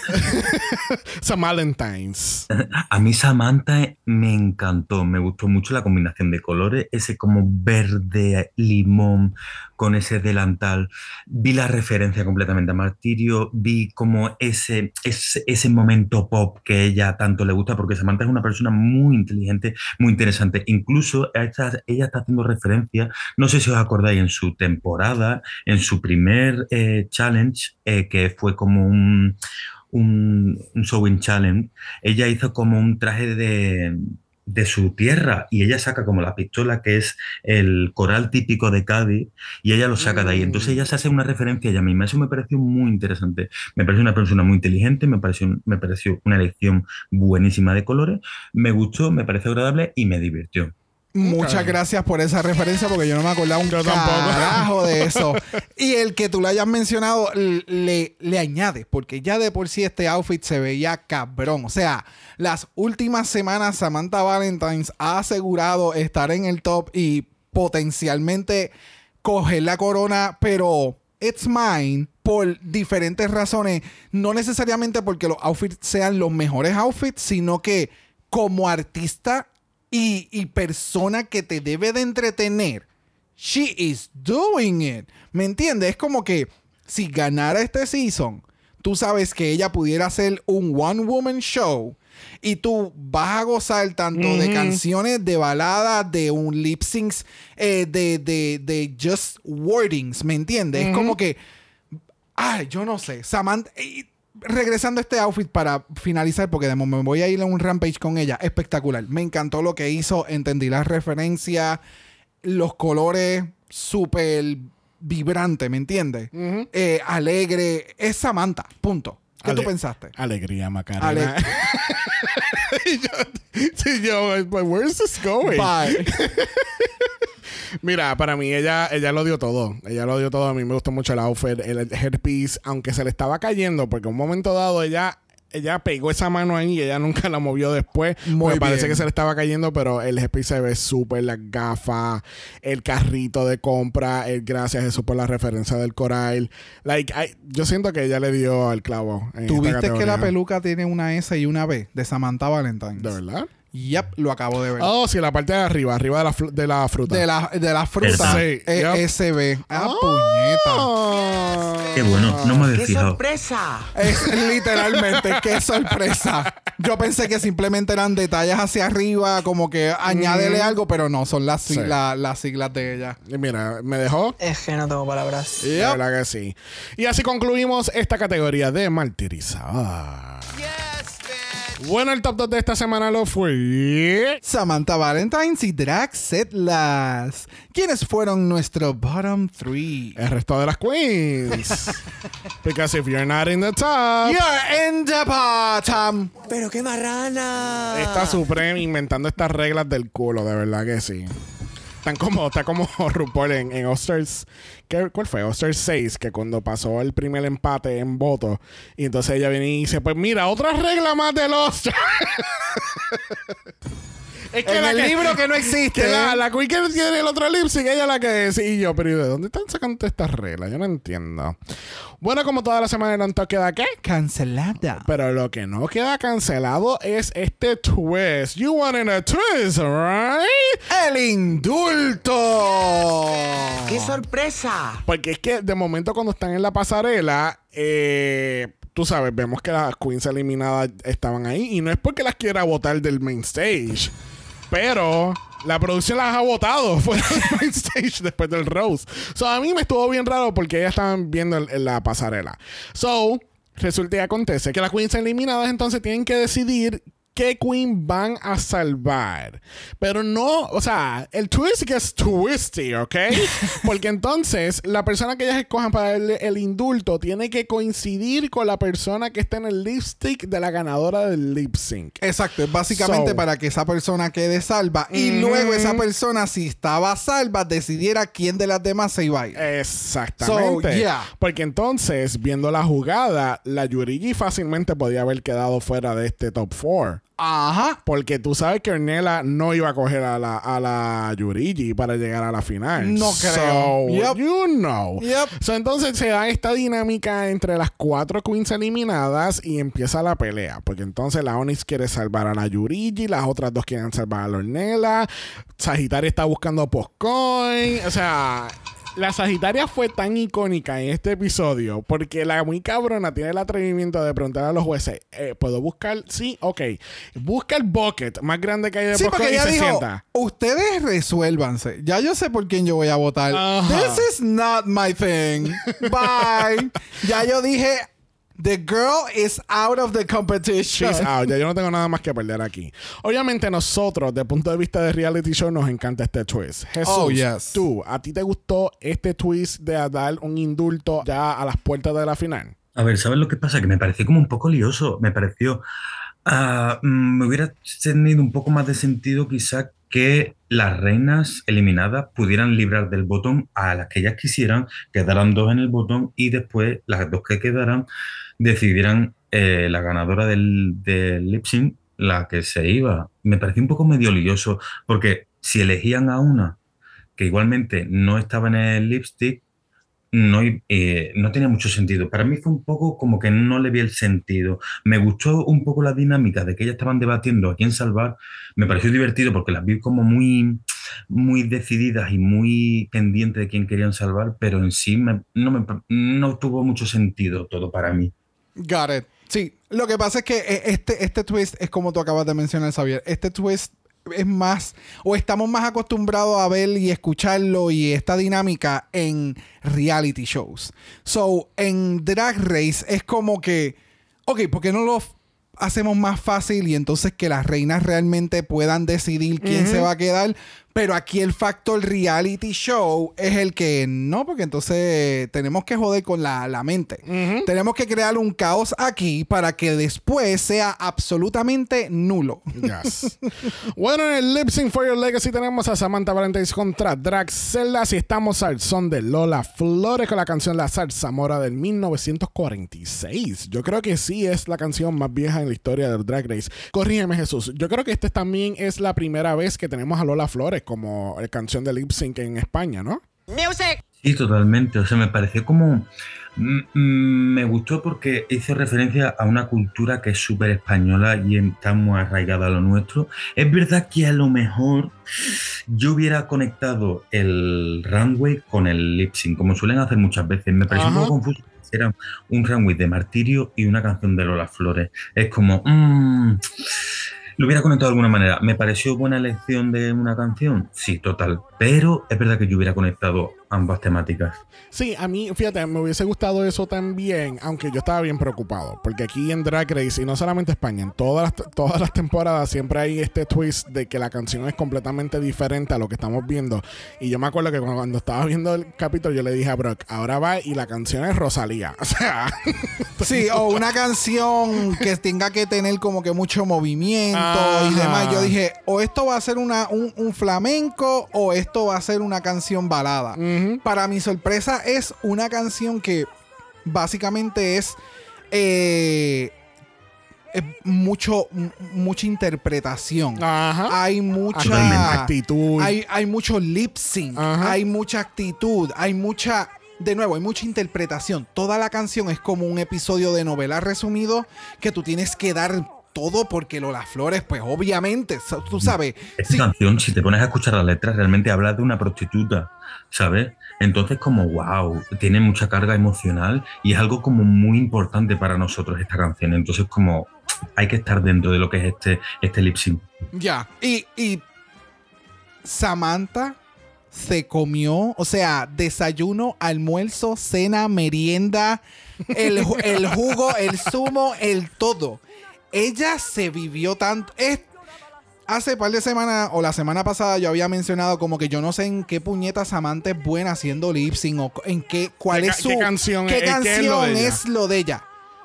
Valentines. A mí Samantha me encantó. Me gustó mucho la combinación de colores. Ese como verde limón con ese delantal. Vi la referencia completamente a Martirio. Vi como ese momento pop que a ella tanto le gusta, porque Samantha es una persona muy inteligente, muy interesante. Incluso ella está haciendo referencia, no sé si os acordáis, en su temporada, en su primer challenge, que fue como un Showing Challenge, ella hizo como un traje de su tierra y ella saca como la pistola, que es el coral típico de Cádiz, y ella lo saca de ahí. Entonces ella se hace una referencia a ella misma. Eso me pareció muy interesante. Me pareció una persona muy inteligente, me pareció una elección buenísima de colores. Me gustó, me pareció agradable y me divirtió. Muchas gracias por esa referencia, porque yo no me acordaba un carajo de eso. Y el que tú lo hayas mencionado le añade, porque ya de por sí este outfit se veía cabrón. O sea, las últimas semanas Samantha Valentines ha asegurado estar en el top y potencialmente coger la corona, pero it's mine por diferentes razones. No necesariamente porque los outfits sean los mejores outfits, sino que como artista y persona que te debe de entretener, she is doing it. ¿Me entiendes? Es como que si ganara este season, tú sabes que ella pudiera hacer un one woman show y tú vas a gozar tanto de canciones, de baladas, de un lip syncs, de just wordings. ¿Me entiendes? Es como que, yo no sé, Samantha. Regresando a este outfit para finalizar, porque de momento me voy a ir a un rampage con ella. Espectacular. Me encantó lo que hizo. Entendí las referencias. Los colores súper vibrantes, ¿me entiendes? Alegre. Es Samantha. Punto. ¿Qué tú pensaste? Alegría, Macarena. yo, where's this going? Bye. Mira, para mí ella lo dio todo. Ella lo dio todo. A mí me gustó mucho el outfit, el headpiece, aunque se le estaba cayendo, porque en un momento dado ella pegó esa mano ahí y ella nunca la movió después. Me parece que se le estaba cayendo, pero el headpiece se ve súper, las gafas, el carrito de compra, gracias a Jesús por la referencia del coral. Yo siento que ella le dio al clavo. ¿Tú viste que la peluca tiene una S y una B de Samantha Valentine? ¿De verdad? Yep, lo acabo de ver. Oh, sí, la parte de arriba de la fruta. De la fruta. Sí. SB. Puñeta. Qué bueno, no me había ¡Qué fijado. sorpresa! Es literalmente, qué sorpresa. Yo pensé que simplemente eran detalles hacia arriba, como que añádele algo, pero no, son las siglas de ella. Y mira, me dejó. Es que no tengo palabras. La verdad que sí. Y así concluimos esta categoría de martirizada. Bueno, el top 2 de esta semana lo fue Samantha Valentines y Drag Setlas. ¿Quiénes fueron nuestro bottom 3? el resto de las queens. Because if you're not in the top, You're in the bottom. Pero qué marrana. está Supreme inventando estas reglas del culo, de verdad que sí. Está como RuPaul en All Stars. ¿Cuál fue? All Stars 6, que cuando pasó el primer empate en votos, y entonces ella viene y dice, pues mira, otra regla más del All Stars. Es que en el libro que no existe. Que la queen que tiene el otro lip sync, ella la que sí. Y yo, pero ¿de dónde están sacando estas reglas? Yo no entiendo. Bueno, como toda la semana no queda ¿qué? Cancelada. Pero lo que no queda cancelado es este twist. You wanted a twist, right? El indulto. ¡Qué sorpresa! Porque es que de momento cuando están en la pasarela, tú sabes, vemos que las queens eliminadas estaban ahí. Y no es porque las quiera votar del main stage, pero la producción las ha votado fuera del main stage después del roast. So, a mí me estuvo bien raro porque ellas estaban viendo en la pasarela. So, resulta y acontece que las queens eliminadas entonces tienen que decidir qué queen van a salvar. Pero no, o sea, el twist gets twisty, ¿ok? Porque entonces la persona que ellas escojan para el indulto tiene que coincidir con la persona que está en el lipstick de la ganadora del lip sync. Exacto, es básicamente para que esa persona quede salva y luego esa persona, si estaba salva, decidiera quién de las demás se iba a ir. Exactamente. So, yeah. Porque entonces, viendo la jugada, la Yurigi fácilmente podía haber quedado fuera de este top 4. Ajá. Porque tú sabes que Ornella no iba a coger a la Yurigi para llegar a la final. No creo. So, you know. Yep. So, entonces se da esta dinámica entre las 4 queens eliminadas y empieza la pelea. Porque entonces la Onyx quiere salvar a la Yurigi, las otras 2 quieren salvar a la Ornella. Sagitaria está buscando postcoin. O sea... La Sagitaria fue tan icónica en este episodio porque la muy cabrona tiene el atrevimiento de preguntar a los jueces, ¿puedo buscar? Sí, ok. Busca el bucket más grande que hay de Sí, popcorn porque y ella se dijo, sienta. ustedes resuélvanse. Ya yo sé por quién yo voy a votar. This is not my thing. Bye. Ya yo dije... The girl is out of the competition. She's out. Ya yo no tengo nada más que perder aquí. Obviamente nosotros, desde el punto de vista de reality show, nos encanta este twist. Jesús, tú, ¿a ti te gustó este twist de dar un indulto ya a las puertas de la final? A ver, ¿sabes lo que pasa? Que me pareció como un poco lioso. Me pareció... me hubiera tenido un poco más de sentido quizá que las reinas eliminadas pudieran librar del botón a las que ellas quisieran, quedaran 2 en el botón y después las 2 que quedaran decidieran la ganadora del lip sync, la que se iba. Me pareció un poco medio lioso porque si elegían a una que igualmente no estaba en el lipstick, no tenía mucho sentido. Para mí fue un poco como que no le vi el sentido. Me gustó un poco la dinámica de que ellas estaban debatiendo a quién salvar. Me pareció divertido porque las vi como muy, muy decididas y muy pendientes de quién querían salvar, pero en sí no tuvo mucho sentido todo para mí. Got it. Sí, lo que pasa es que este twist es como tú acabas de mencionar, Xavier. Este twist es más, o estamos más acostumbrados a ver y escucharlo y esta dinámica en reality shows. So, en Drag Race es como que, ok, ¿por qué no lo hacemos más fácil y entonces que las reinas realmente puedan decidir quién se va a quedar? Pero aquí el factor reality show es el que no, porque entonces tenemos que joder con la mente. Tenemos que crear un caos aquí para que después sea absolutamente nulo. Yes. Bueno, en el Lip Sync for Your Legacy tenemos a Samantha Valentine's contra Draxella. Si estamos al son de Lola Flores con la canción La Zarzamora del 1946. Yo creo que sí es la canción más vieja en la historia del Drag Race. Corrígeme, Jesús. Yo creo que también es la primera vez que tenemos a Lola Flores como canción de lip sync en España, ¿no? Music. Sí, totalmente. O sea, me pareció como... me gustó porque hizo referencia a una cultura que es súper española y está muy arraigada a lo nuestro. Es verdad que a lo mejor yo hubiera conectado el runway con el lip sync, como suelen hacer muchas veces. Me pareció un poco confuso. Era un runway de Martirio y una canción de Lola Flores. Es como... lo hubiera conectado de alguna manera. ¿Me pareció buena elección de una canción? Sí, total. Pero es verdad que yo hubiera conectado ambas temáticas. Sí, a mí, fíjate, me hubiese gustado eso también, aunque yo estaba bien preocupado, porque aquí en Drag Race, y no solamente España, en todas las temporadas siempre hay este twist de que la canción es completamente diferente a lo que estamos viendo. Y yo me acuerdo que cuando estaba viendo el capítulo yo le dije a Brock, ahora va y la canción es Rosalía. O sea... Sí, o una canción que tenga que tener como que mucho movimiento y demás. Yo dije, o esto va a ser un flamenco o esto va a ser una canción balada. Para mi sorpresa es una canción que básicamente es mucha interpretación. Hay mucha actitud. Hay mucho lip sync. Hay mucha actitud. Hay mucha interpretación. Toda la canción es como un episodio de novela resumido que tú tienes que dar todo porque Lola Flores, pues obviamente, tú sabes. Esta canción, si te pones a escuchar las letras, realmente habla de una prostituta, ¿sabes? Entonces como wow, tiene mucha carga emocional y es algo como muy importante para nosotros esta canción. Entonces como hay que estar dentro de lo que es este lip sync. Ya, y Samantha se comió, o sea, desayuno, almuerzo, cena, merienda, el jugo, el zumo, el todo. ella se vivió tanto. Hace par de semanas o la semana pasada yo había mencionado como que yo no sé en qué puñeta Samantha es buena haciendo lip sync o en cuál es su... ¿Qué canción es lo de ella?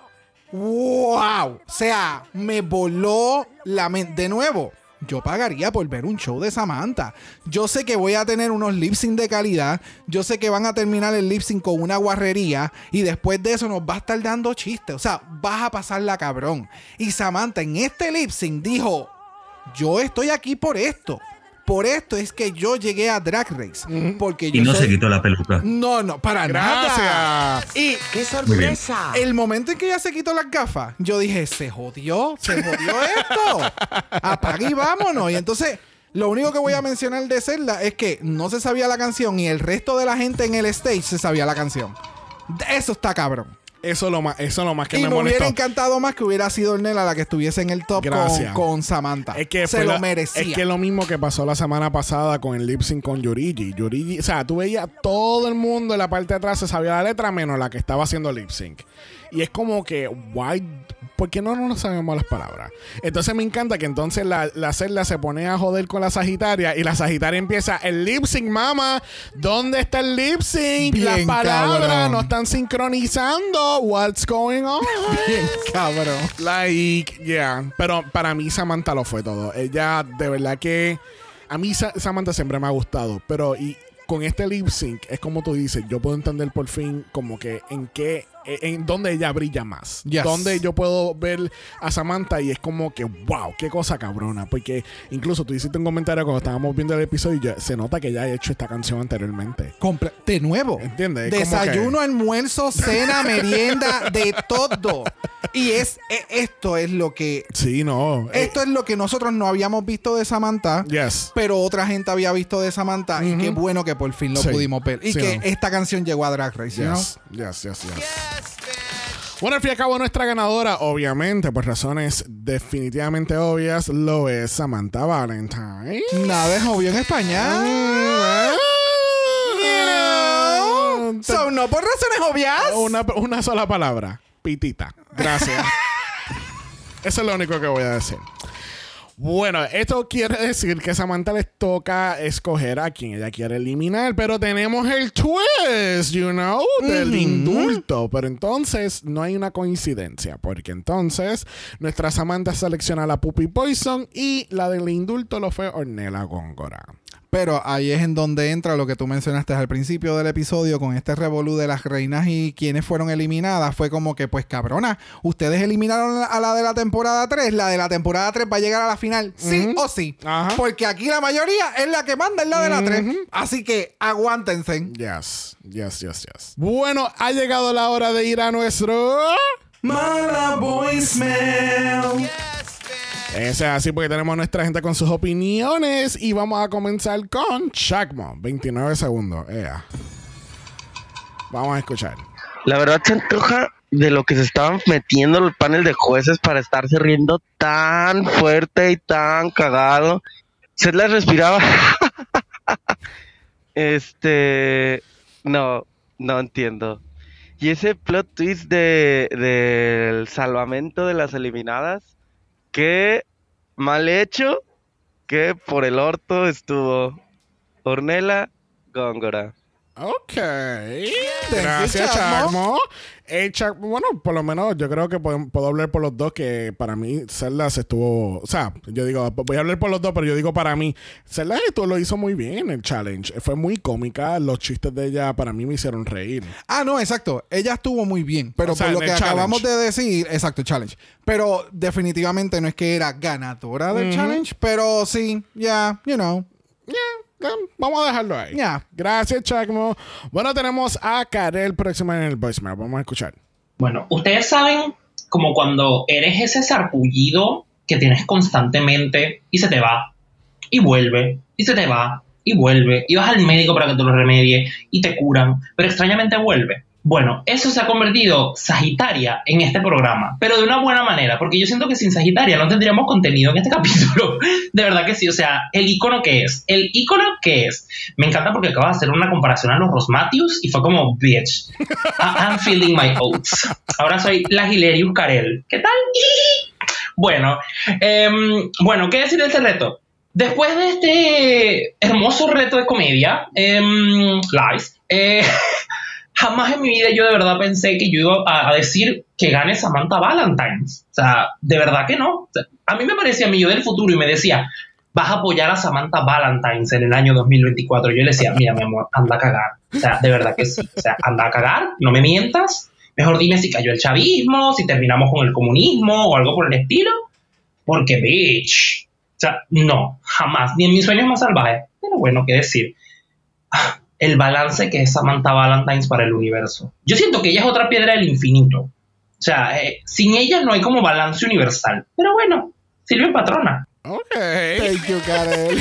¡Wow! O sea, me voló la mente. De nuevo, yo pagaría por ver un show de Samantha. Yo sé que voy a tener unos lip sync de calidad. Yo sé que van a terminar el lip sync con una guarrería. Y después de eso nos va a estar dando chistes. O sea, vas a pasarla cabrón. Y Samantha en este lip sync dijo... Yo estoy aquí por esto. Por esto es que yo llegué a Drag Race. Porque y no se quitó la peluca. No, para nada. Y ¡qué sorpresa! el momento en que ella se quitó las gafas, yo dije, se jodió esto. Apaga y vámonos. Y entonces, lo único que voy a mencionar de Zelda es que no se sabía la canción y el resto de la gente en el stage se sabía la canción. Eso está cabrón. Eso es lo más que y me me molestó. hubiera encantado más que hubiera sido Ornella la que estuviese en el top con Samantha. Es que se lo merecía. Es que lo mismo que pasó la semana pasada con el lip sync con Yurigi. O sea, tú veías todo el mundo en la parte de atrás se sabía la letra menos la que estaba haciendo lip sync. Y es como que, ¿por qué no nos sabemos las palabras? Entonces me encanta que entonces la Zelda se pone a joder con la Sagitaria y la Sagitaria empieza el lip sync, mamá. ¿Dónde está el lip sync? Bien, las palabras cabrón. no están sincronizando. What's going on? Bien, cabrón. Like, yeah. Pero para mí Samantha lo fue todo. Ella, de verdad que... A mí Samantha siempre me ha gustado. Pero y con este lip sync, es como tú dices, yo puedo entender por fin como que en dónde ella brilla más. Yes. Donde yo puedo ver a Samantha y es como que, wow, qué cosa cabrona. Porque incluso tú hiciste un comentario cuando estábamos viendo el episodio y se nota que ya he hecho esta canción anteriormente. De nuevo. ¿Entiendes? Desayuno, almuerzo, cena, merienda, de todo. Y esto es lo que... Sí, no. Esto es lo que nosotros no habíamos visto de Samantha. Yes. Pero otra gente había visto de Samantha. Y qué bueno que por fin lo pudimos ver. Y que esta canción llegó a Drag Race, ¿no? Yes. Bueno, al fin y al cabo, nuestra ganadora, obviamente, por razones definitivamente obvias, lo es Samantha Valentine. Nada es obvio en España. So, no por razones obvias. Una sola palabra. Pitita. Gracias. Eso es lo único que voy a decir. Bueno, esto quiere decir que Samantha les toca escoger a quien ella quiere eliminar, pero tenemos el twist, del indulto. Pero entonces no hay una coincidencia, porque entonces nuestra Samantha selecciona a la Puppy Poison y la del indulto lo fue Ornella Góngora. Pero ahí es en donde entra lo que tú mencionaste al principio del episodio con este revolú de las reinas y quienes fueron eliminadas. Fue como que, pues cabrona, ustedes eliminaron a la de la temporada 3. La de la temporada 3 va a llegar a la final, sí o sí. Ajá. Porque aquí la mayoría es la que manda, es la de la 3. Así que aguántense. Yes. Bueno, ha llegado la hora de ir a nuestro... Mala voicemail. Es así porque tenemos a nuestra gente con sus opiniones y vamos a comenzar con Chacmo. 29 segundos. Vamos a escuchar. La verdad se antoja de lo que se estaban metiendo el panel de jueces para estarse riendo tan fuerte y tan cagado. Se les respiraba. No entiendo. Y ese plot twist del salvamento de las eliminadas, qué mal hecho, que por el orto estuvo Ornella Góngora. Ok. Gracias, Chacmo. Bueno, por lo menos yo creo que puedo hablar por los dos, que para mí Zelda se estuvo... O sea, yo digo, voy a hablar por los dos, pero yo digo para mí, Zelda lo hizo muy bien en el challenge. Fue muy cómica. Los chistes de ella para mí me hicieron reír. Ah, no, exacto. Ella estuvo muy bien. Pero o sea, por lo que challenge. acabamos de decir, exacto, challenge. Pero definitivamente no es que era ganadora del challenge, pero sí, Vamos a dejarlo ahí. Gracias, Chacmo. Bueno, tenemos a Karel próxima en el voicemail. Vamos a escuchar. Bueno, ustedes saben como cuando eres ese sarpullido que tienes constantemente y se te va y vuelve y se te va y vuelve y vas al médico para que te lo remedie y te curan, pero extrañamente vuelve. Bueno, eso se ha convertido Sagitaria en este programa, pero de una buena manera, porque yo siento que sin Sagitaria no tendríamos contenido en este capítulo. De verdad que sí, o sea, ¿el ícono qué es? Me encanta porque acaba de hacer una comparación a los Rosmatius y fue como, bitch, I'm feeling my oats. Ahora soy la Hilarious Karel. ¿Qué tal? Bueno, ¿qué decir de este reto? Después de este hermoso reto de comedia, lives, jamás en mi vida yo de verdad pensé que yo iba a decir que gane Samantha Valentines. O sea, de verdad que no. O sea, a mí me parecía mi yo del futuro y me decía, vas a apoyar a Samantha Valentines en el año 2024. Yo le decía, mira, mi amor, anda a cagar. O sea, de verdad que sí. O sea, anda a cagar, no me mientas. Mejor dime si cayó el chavismo, si terminamos con el comunismo o algo por el estilo. Porque, bitch. O sea, no, jamás. Ni en mis sueños más salvajes. Pero bueno, qué decir. El balance que es Samantha Valentines para el universo. Yo siento que ella es otra piedra del infinito. O sea, sin ella no hay como balance universal. Pero bueno, sirve patrona. Ok. Thank you, Karel.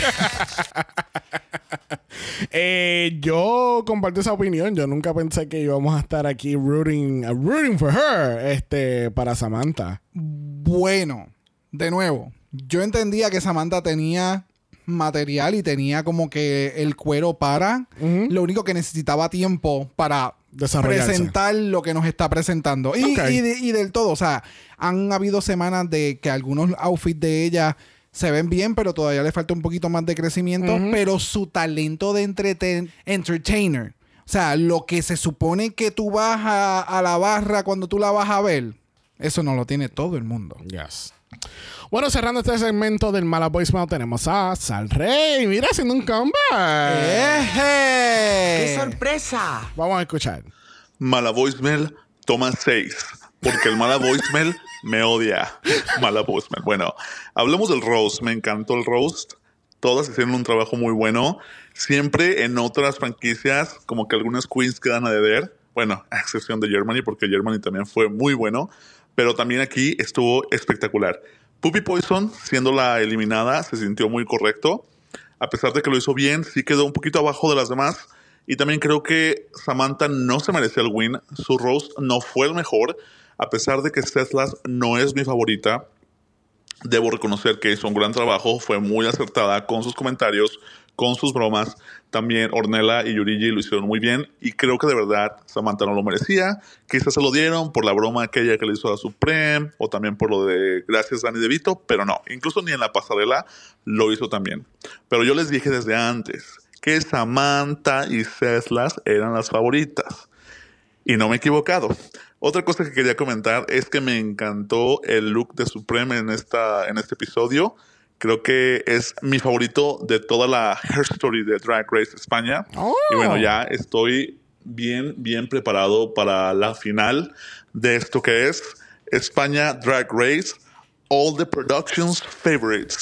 Yo comparto esa opinión. Yo nunca pensé que íbamos a estar aquí rooting for her para Samantha. Bueno, de nuevo, yo entendía que Samantha tenía material y tenía como que el cuero para. Lo único que necesitaba tiempo para presentar lo que nos está presentando. Y del todo, o sea, han habido semanas de que algunos outfits de ella se ven bien, pero todavía le falta un poquito más de crecimiento. Pero su talento de entertainer, o sea, lo que se supone que tú vas a la barra cuando tú la vas a ver, eso no lo tiene todo el mundo. Yes. Bueno, cerrando este segmento del Mala Voicemail, tenemos a Sal Rey. Mira, haciendo un comeback. ¡Qué sorpresa! Vamos a escuchar. Mala Voicemail, toma 6. Porque el Mala Voicemail me odia. Mala Voicemail. Bueno, hablemos del roast. Me encantó el roast. Todas hicieron un trabajo muy bueno. Siempre en otras franquicias, como que algunas queens quedan a deber. Bueno, a excepción de Germany, porque Germany también fue muy bueno. Pero también aquí estuvo espectacular. Puppy Poison, siendo la eliminada, se sintió muy correcto. A pesar de que lo hizo bien, sí quedó un poquito abajo de las demás. Y también creo que Samantha no se merecía el win. Su roast no fue el mejor. A pesar de que Ceslas no es mi favorita, debo reconocer que hizo un gran trabajo. Fue muy acertada con sus comentarios, con sus bromas. También Ornella y Yurigi lo hicieron muy bien. Y creo que de verdad Samantha no lo merecía. Quizás se lo dieron por la broma aquella que le hizo a Supreme. O también por lo de gracias Danny DeVito. Pero no, incluso ni en la pasarela lo hizo también. Pero yo les dije desde antes que Samantha y Ceslas eran las favoritas. Y no me he equivocado. Otra cosa que quería comentar es que me encantó el look de Supreme en este episodio. Creo que es mi favorito de toda la Hair Story de Drag Race España. Oh. Y bueno, ya estoy bien preparado para la final de esto que es España Drag Race All the Productions Favorites.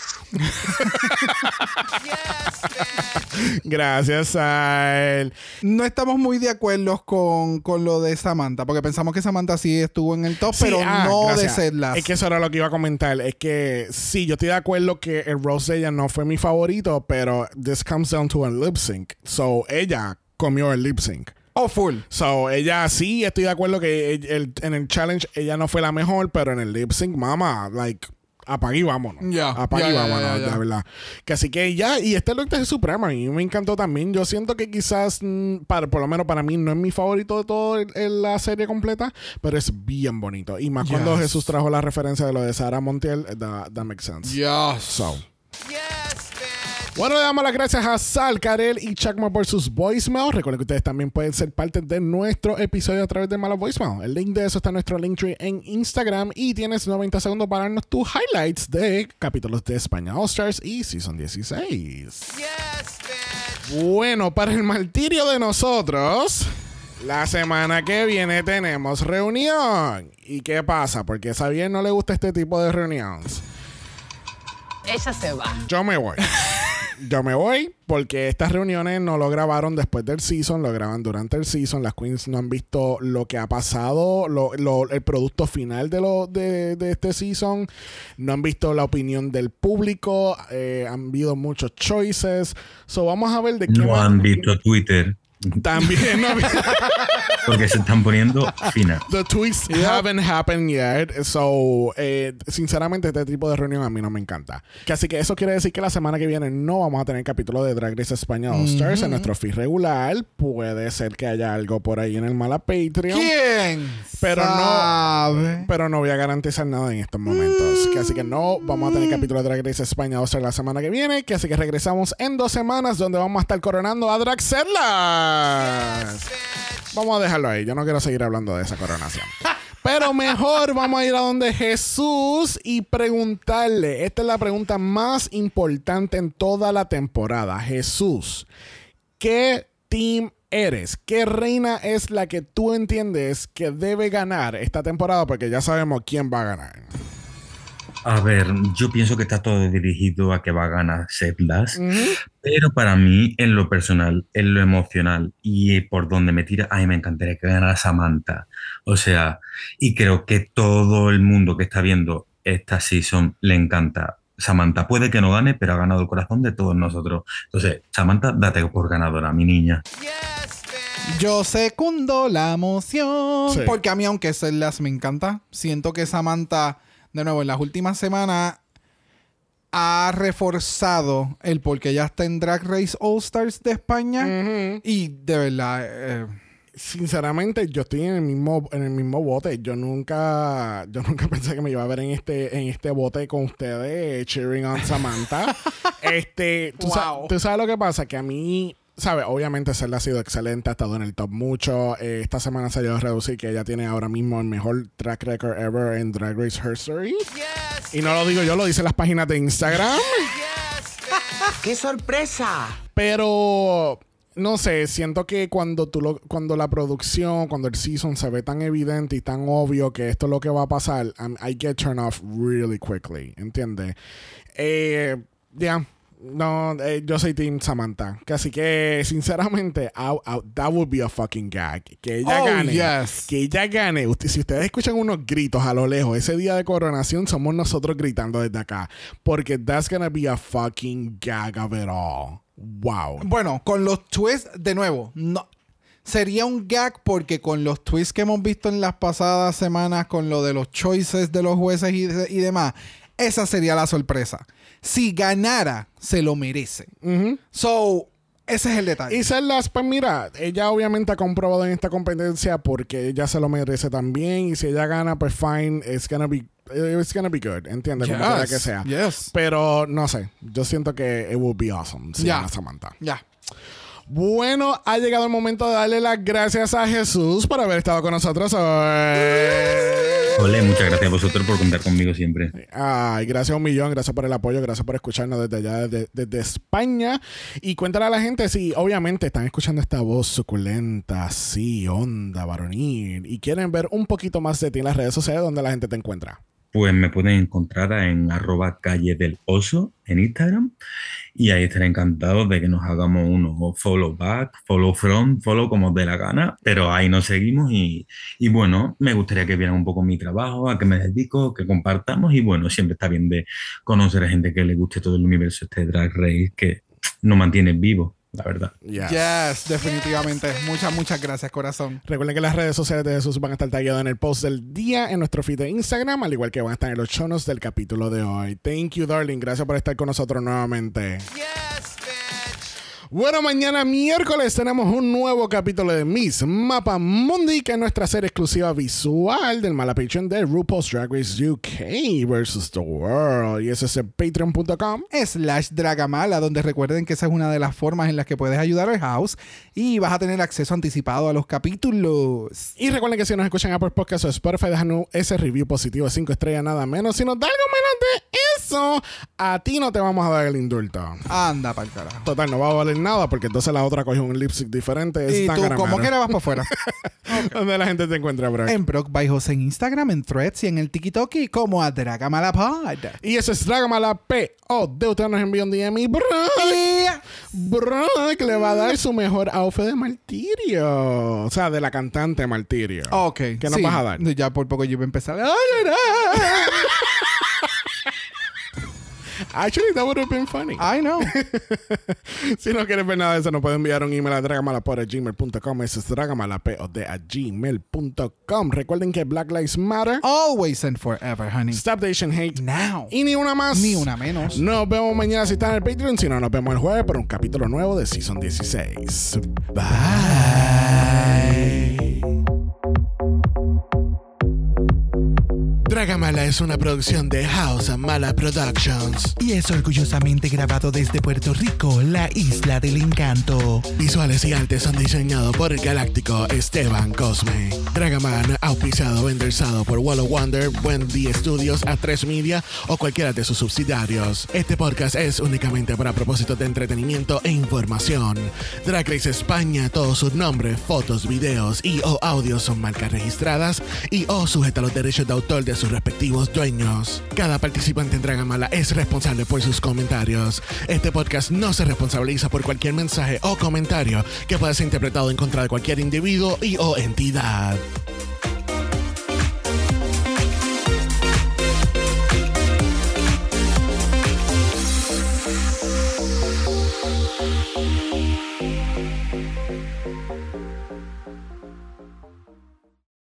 Gracias, Al. No estamos muy de acuerdo con lo de Samantha, porque pensamos que Samantha sí estuvo en el top, sí, pero no gracias. De Ceslas. Es que eso era lo que iba a comentar. Es que sí, yo estoy de acuerdo que el roast de ella no fue mi favorito, pero this comes down to a lip sync. So, ella comió el lip sync. Oh, full. So, ella sí, estoy de acuerdo que en el challenge ella no fue la mejor, pero en el lip sync, mama, like, apague y vámonos. Apague y vámonos, de verdad. Que así que ya, y este look de Suprema a mí me encantó también. Yo siento que quizás, por lo menos para mí, no es mi favorito de toda la serie completa, pero es bien bonito. Y más cuando Jesús trajo la referencia de lo de Sara Montiel, that makes sense. Yes. So. Bueno, le damos las gracias a Sal, Karel y Chakma por sus voicemails. Recuerden que ustedes también pueden ser parte de nuestro episodio a través de Mala Voicemail. El link de eso está en nuestro Linktree en Instagram y tienes 90 segundos para darnos tus highlights de capítulos de España All Stars y Season 16. Bueno, para el martirio de nosotros, la semana que viene tenemos reunión. ¿Y qué pasa? Porque a Xavier no le gusta este tipo de reuniones. Ella se va. Yo me voy. Yo me voy porque estas reuniones no lo grabaron después del season, lo graban durante el season. Las queens no han visto lo que ha pasado, el producto final de este season. No han visto la opinión del público. Han habido muchos choices. So vamos a ver de qué no han visto Twitter. También no. Porque se están poniendo finas. The twists haven't happened yet. So, sinceramente, este tipo de reunión a mí no me encanta. Así que eso quiere decir que la semana que viene no vamos a tener capítulo de Drag Race España All Stars en nuestro feed regular. Puede ser que haya algo por ahí en el Mala Patreon. ¿Quién Pero sabe? no voy a garantizar nada en estos momentos. Así que no vamos a tener capítulo de Drag Race España All Stars la semana que viene. Así que regresamos en 2 semanas donde vamos a estar coronando a Draxella. Vamos a dejarlo ahí. Yo no quiero seguir hablando de esa coronación. Pero mejor vamos a ir a donde Jesús y preguntarle. Esta es la pregunta más importante en toda la temporada. Jesús, ¿qué team eres? ¿Qué reina es la que tú entiendes que debe ganar esta temporada? Porque ya sabemos quién va a ganar. A ver, yo pienso que está todo dirigido a que va a ganar Setlas, pero para mí, en lo personal, en lo emocional y por donde me tira, a mí me encantaría que ganara Samantha. O sea, y creo que todo el mundo que está viendo esta season le encanta. Samantha puede que no gane, pero ha ganado el corazón de todos nosotros. Entonces, Samantha, date por ganadora, mi niña. Yo secundo la emoción. Sí. Porque a mí, aunque Setlas me encanta, siento que Samantha, de nuevo, en las últimas semanas ha reforzado el por qué ella está en Drag Race All Stars de España. Y de verdad, sinceramente, yo estoy en el mismo bote. Yo nunca pensé que me iba a ver en este bote con ustedes, cheering on Samantha. ¿Tú sabes lo que pasa? Que a mí, ¿sabes? Obviamente Zelda ha sido excelente, ha estado en el top mucho. Esta semana salió a reducir que ella tiene ahora mismo el mejor track record ever en Drag Race History. Y no lo digo yo, lo dicen las páginas de Instagram. ¡Qué sorpresa! Pero no sé, siento que cuando la producción, cuando el season se ve tan evidente y tan obvio que esto es lo que va a pasar, I get turned off really quickly, ¿entiendes? No, yo soy Team Samantha. Así que, sinceramente, that would be a fucking gag. Que ella gane. Yes. Que ella gane. Si ustedes escuchan unos gritos a lo lejos, ese día de coronación somos nosotros gritando desde acá. Porque that's gonna be a fucking gag of it all. Wow. Bueno, con los twists, de nuevo, no. Sería un gag porque con los twists que hemos visto en las pasadas semanas, con lo de los choices de los jueces y demás, esa sería la sorpresa. Si ganara, se lo merece. So, ese es el detalle. Y Zelda, pues mira, ella obviamente ha comprobado en esta competencia porque ella se lo merece también. Y si ella gana, pues fine, it's gonna be good. ¿Entiendes? Como quiera que sea. Yes. Pero no sé, yo siento que it would be awesome si gana Samantha. Ya. Bueno, ha llegado el momento de darle las gracias a Jesús por haber estado con nosotros hoy. Ole, muchas gracias a vosotros por contar conmigo siempre. Ay, gracias un millón, gracias por el apoyo, gracias por escucharnos desde allá, desde España. Y cuéntale a la gente si obviamente están escuchando esta voz suculenta, así, onda, varonil, y quieren ver un poquito más de ti en las redes sociales donde la gente te encuentra. Pues me pueden encontrar en @calle-del-oso en Instagram y ahí estaré encantado de que nos hagamos unos follow back, follow front, follow como os dé la gana, pero ahí nos seguimos y bueno, me gustaría que vieran un poco mi trabajo, a qué me dedico, que compartamos y bueno, siempre está bien de conocer a gente que le guste todo el universo este Drag Race que nos mantiene vivos. La verdad. Yes, definitivamente. Muchas gracias, corazón. Recuerden que las redes sociales de Jesús van a estar tagueadas en el post del día en nuestro feed de Instagram, al igual que van a estar en los show notes del capítulo de hoy. Thank you, darling. Gracias por estar con nosotros nuevamente. Bueno, mañana miércoles tenemos un nuevo capítulo de Miss Mapa Mundi, que es nuestra serie exclusiva visual del Mala Patreon de RuPaul's Drag Race UK versus the World. Y eso es en patreon.com/Dragamala, donde recuerden que esa es una de las formas en las que puedes ayudar al house y vas a tener acceso anticipado a los capítulos. Y recuerden que si nos escuchan en Apple Podcasts o Spotify, déjanos ese review positivo de 5 estrellas nada menos. Si nos da algo menos de eso, a ti no te vamos a dar el indulto. Anda pa'l carajo. Total, no va a valer nada porque entonces la otra cogió un lipstick diferente. Y tú, como quiera, vas para afuera. ¿Dónde la gente te encuentra, bro? En Brock by Jose en Instagram, en Threads y en el TikTok como a Dragamala Pod. Y eso es Dragamala P.O.D. Usted nos envió un DM y Brock le va a dar su mejor outfit de Martirio. O sea, de la cantante Martirio. Ok. ¿Qué nos vas a dar? Ya por poco yo iba a empezar a llorar. Actually, that would have been funny. I know. Si no quieres ver nada de eso, nos puedes enviar un email a dragamalapod@gmail.com. Eso es dragamalapod@gmail.com. Recuerden que Black Lives Matter. Always and forever, honey. Stop the Asian hate. Now. Y ni una más. Ni una menos. Nos vemos mañana si están en el Patreon. Si no, nos vemos el jueves por un capítulo nuevo de Season 16. Bye. Dragamala es una producción de House Mala Productions y es orgullosamente grabado desde Puerto Rico, la isla del encanto. Visuales y artes son diseñados por el galáctico Esteban Cosme. Dragaman auspiciado o endorsado por Wall of Wonder, Wendy Studios, A3 Media o cualquiera de sus subsidiarios. Este podcast es únicamente para propósitos de entretenimiento e información. Drag Race España, todos sus nombres, fotos, videos y o audios son marcas registradas y o sujeta a los derechos de autor de sus respectivos dueños. Cada participante en Dragamala es responsable por sus comentarios. Este podcast no se responsabiliza por cualquier mensaje o comentario que pueda ser interpretado en contra de cualquier individuo y o entidad.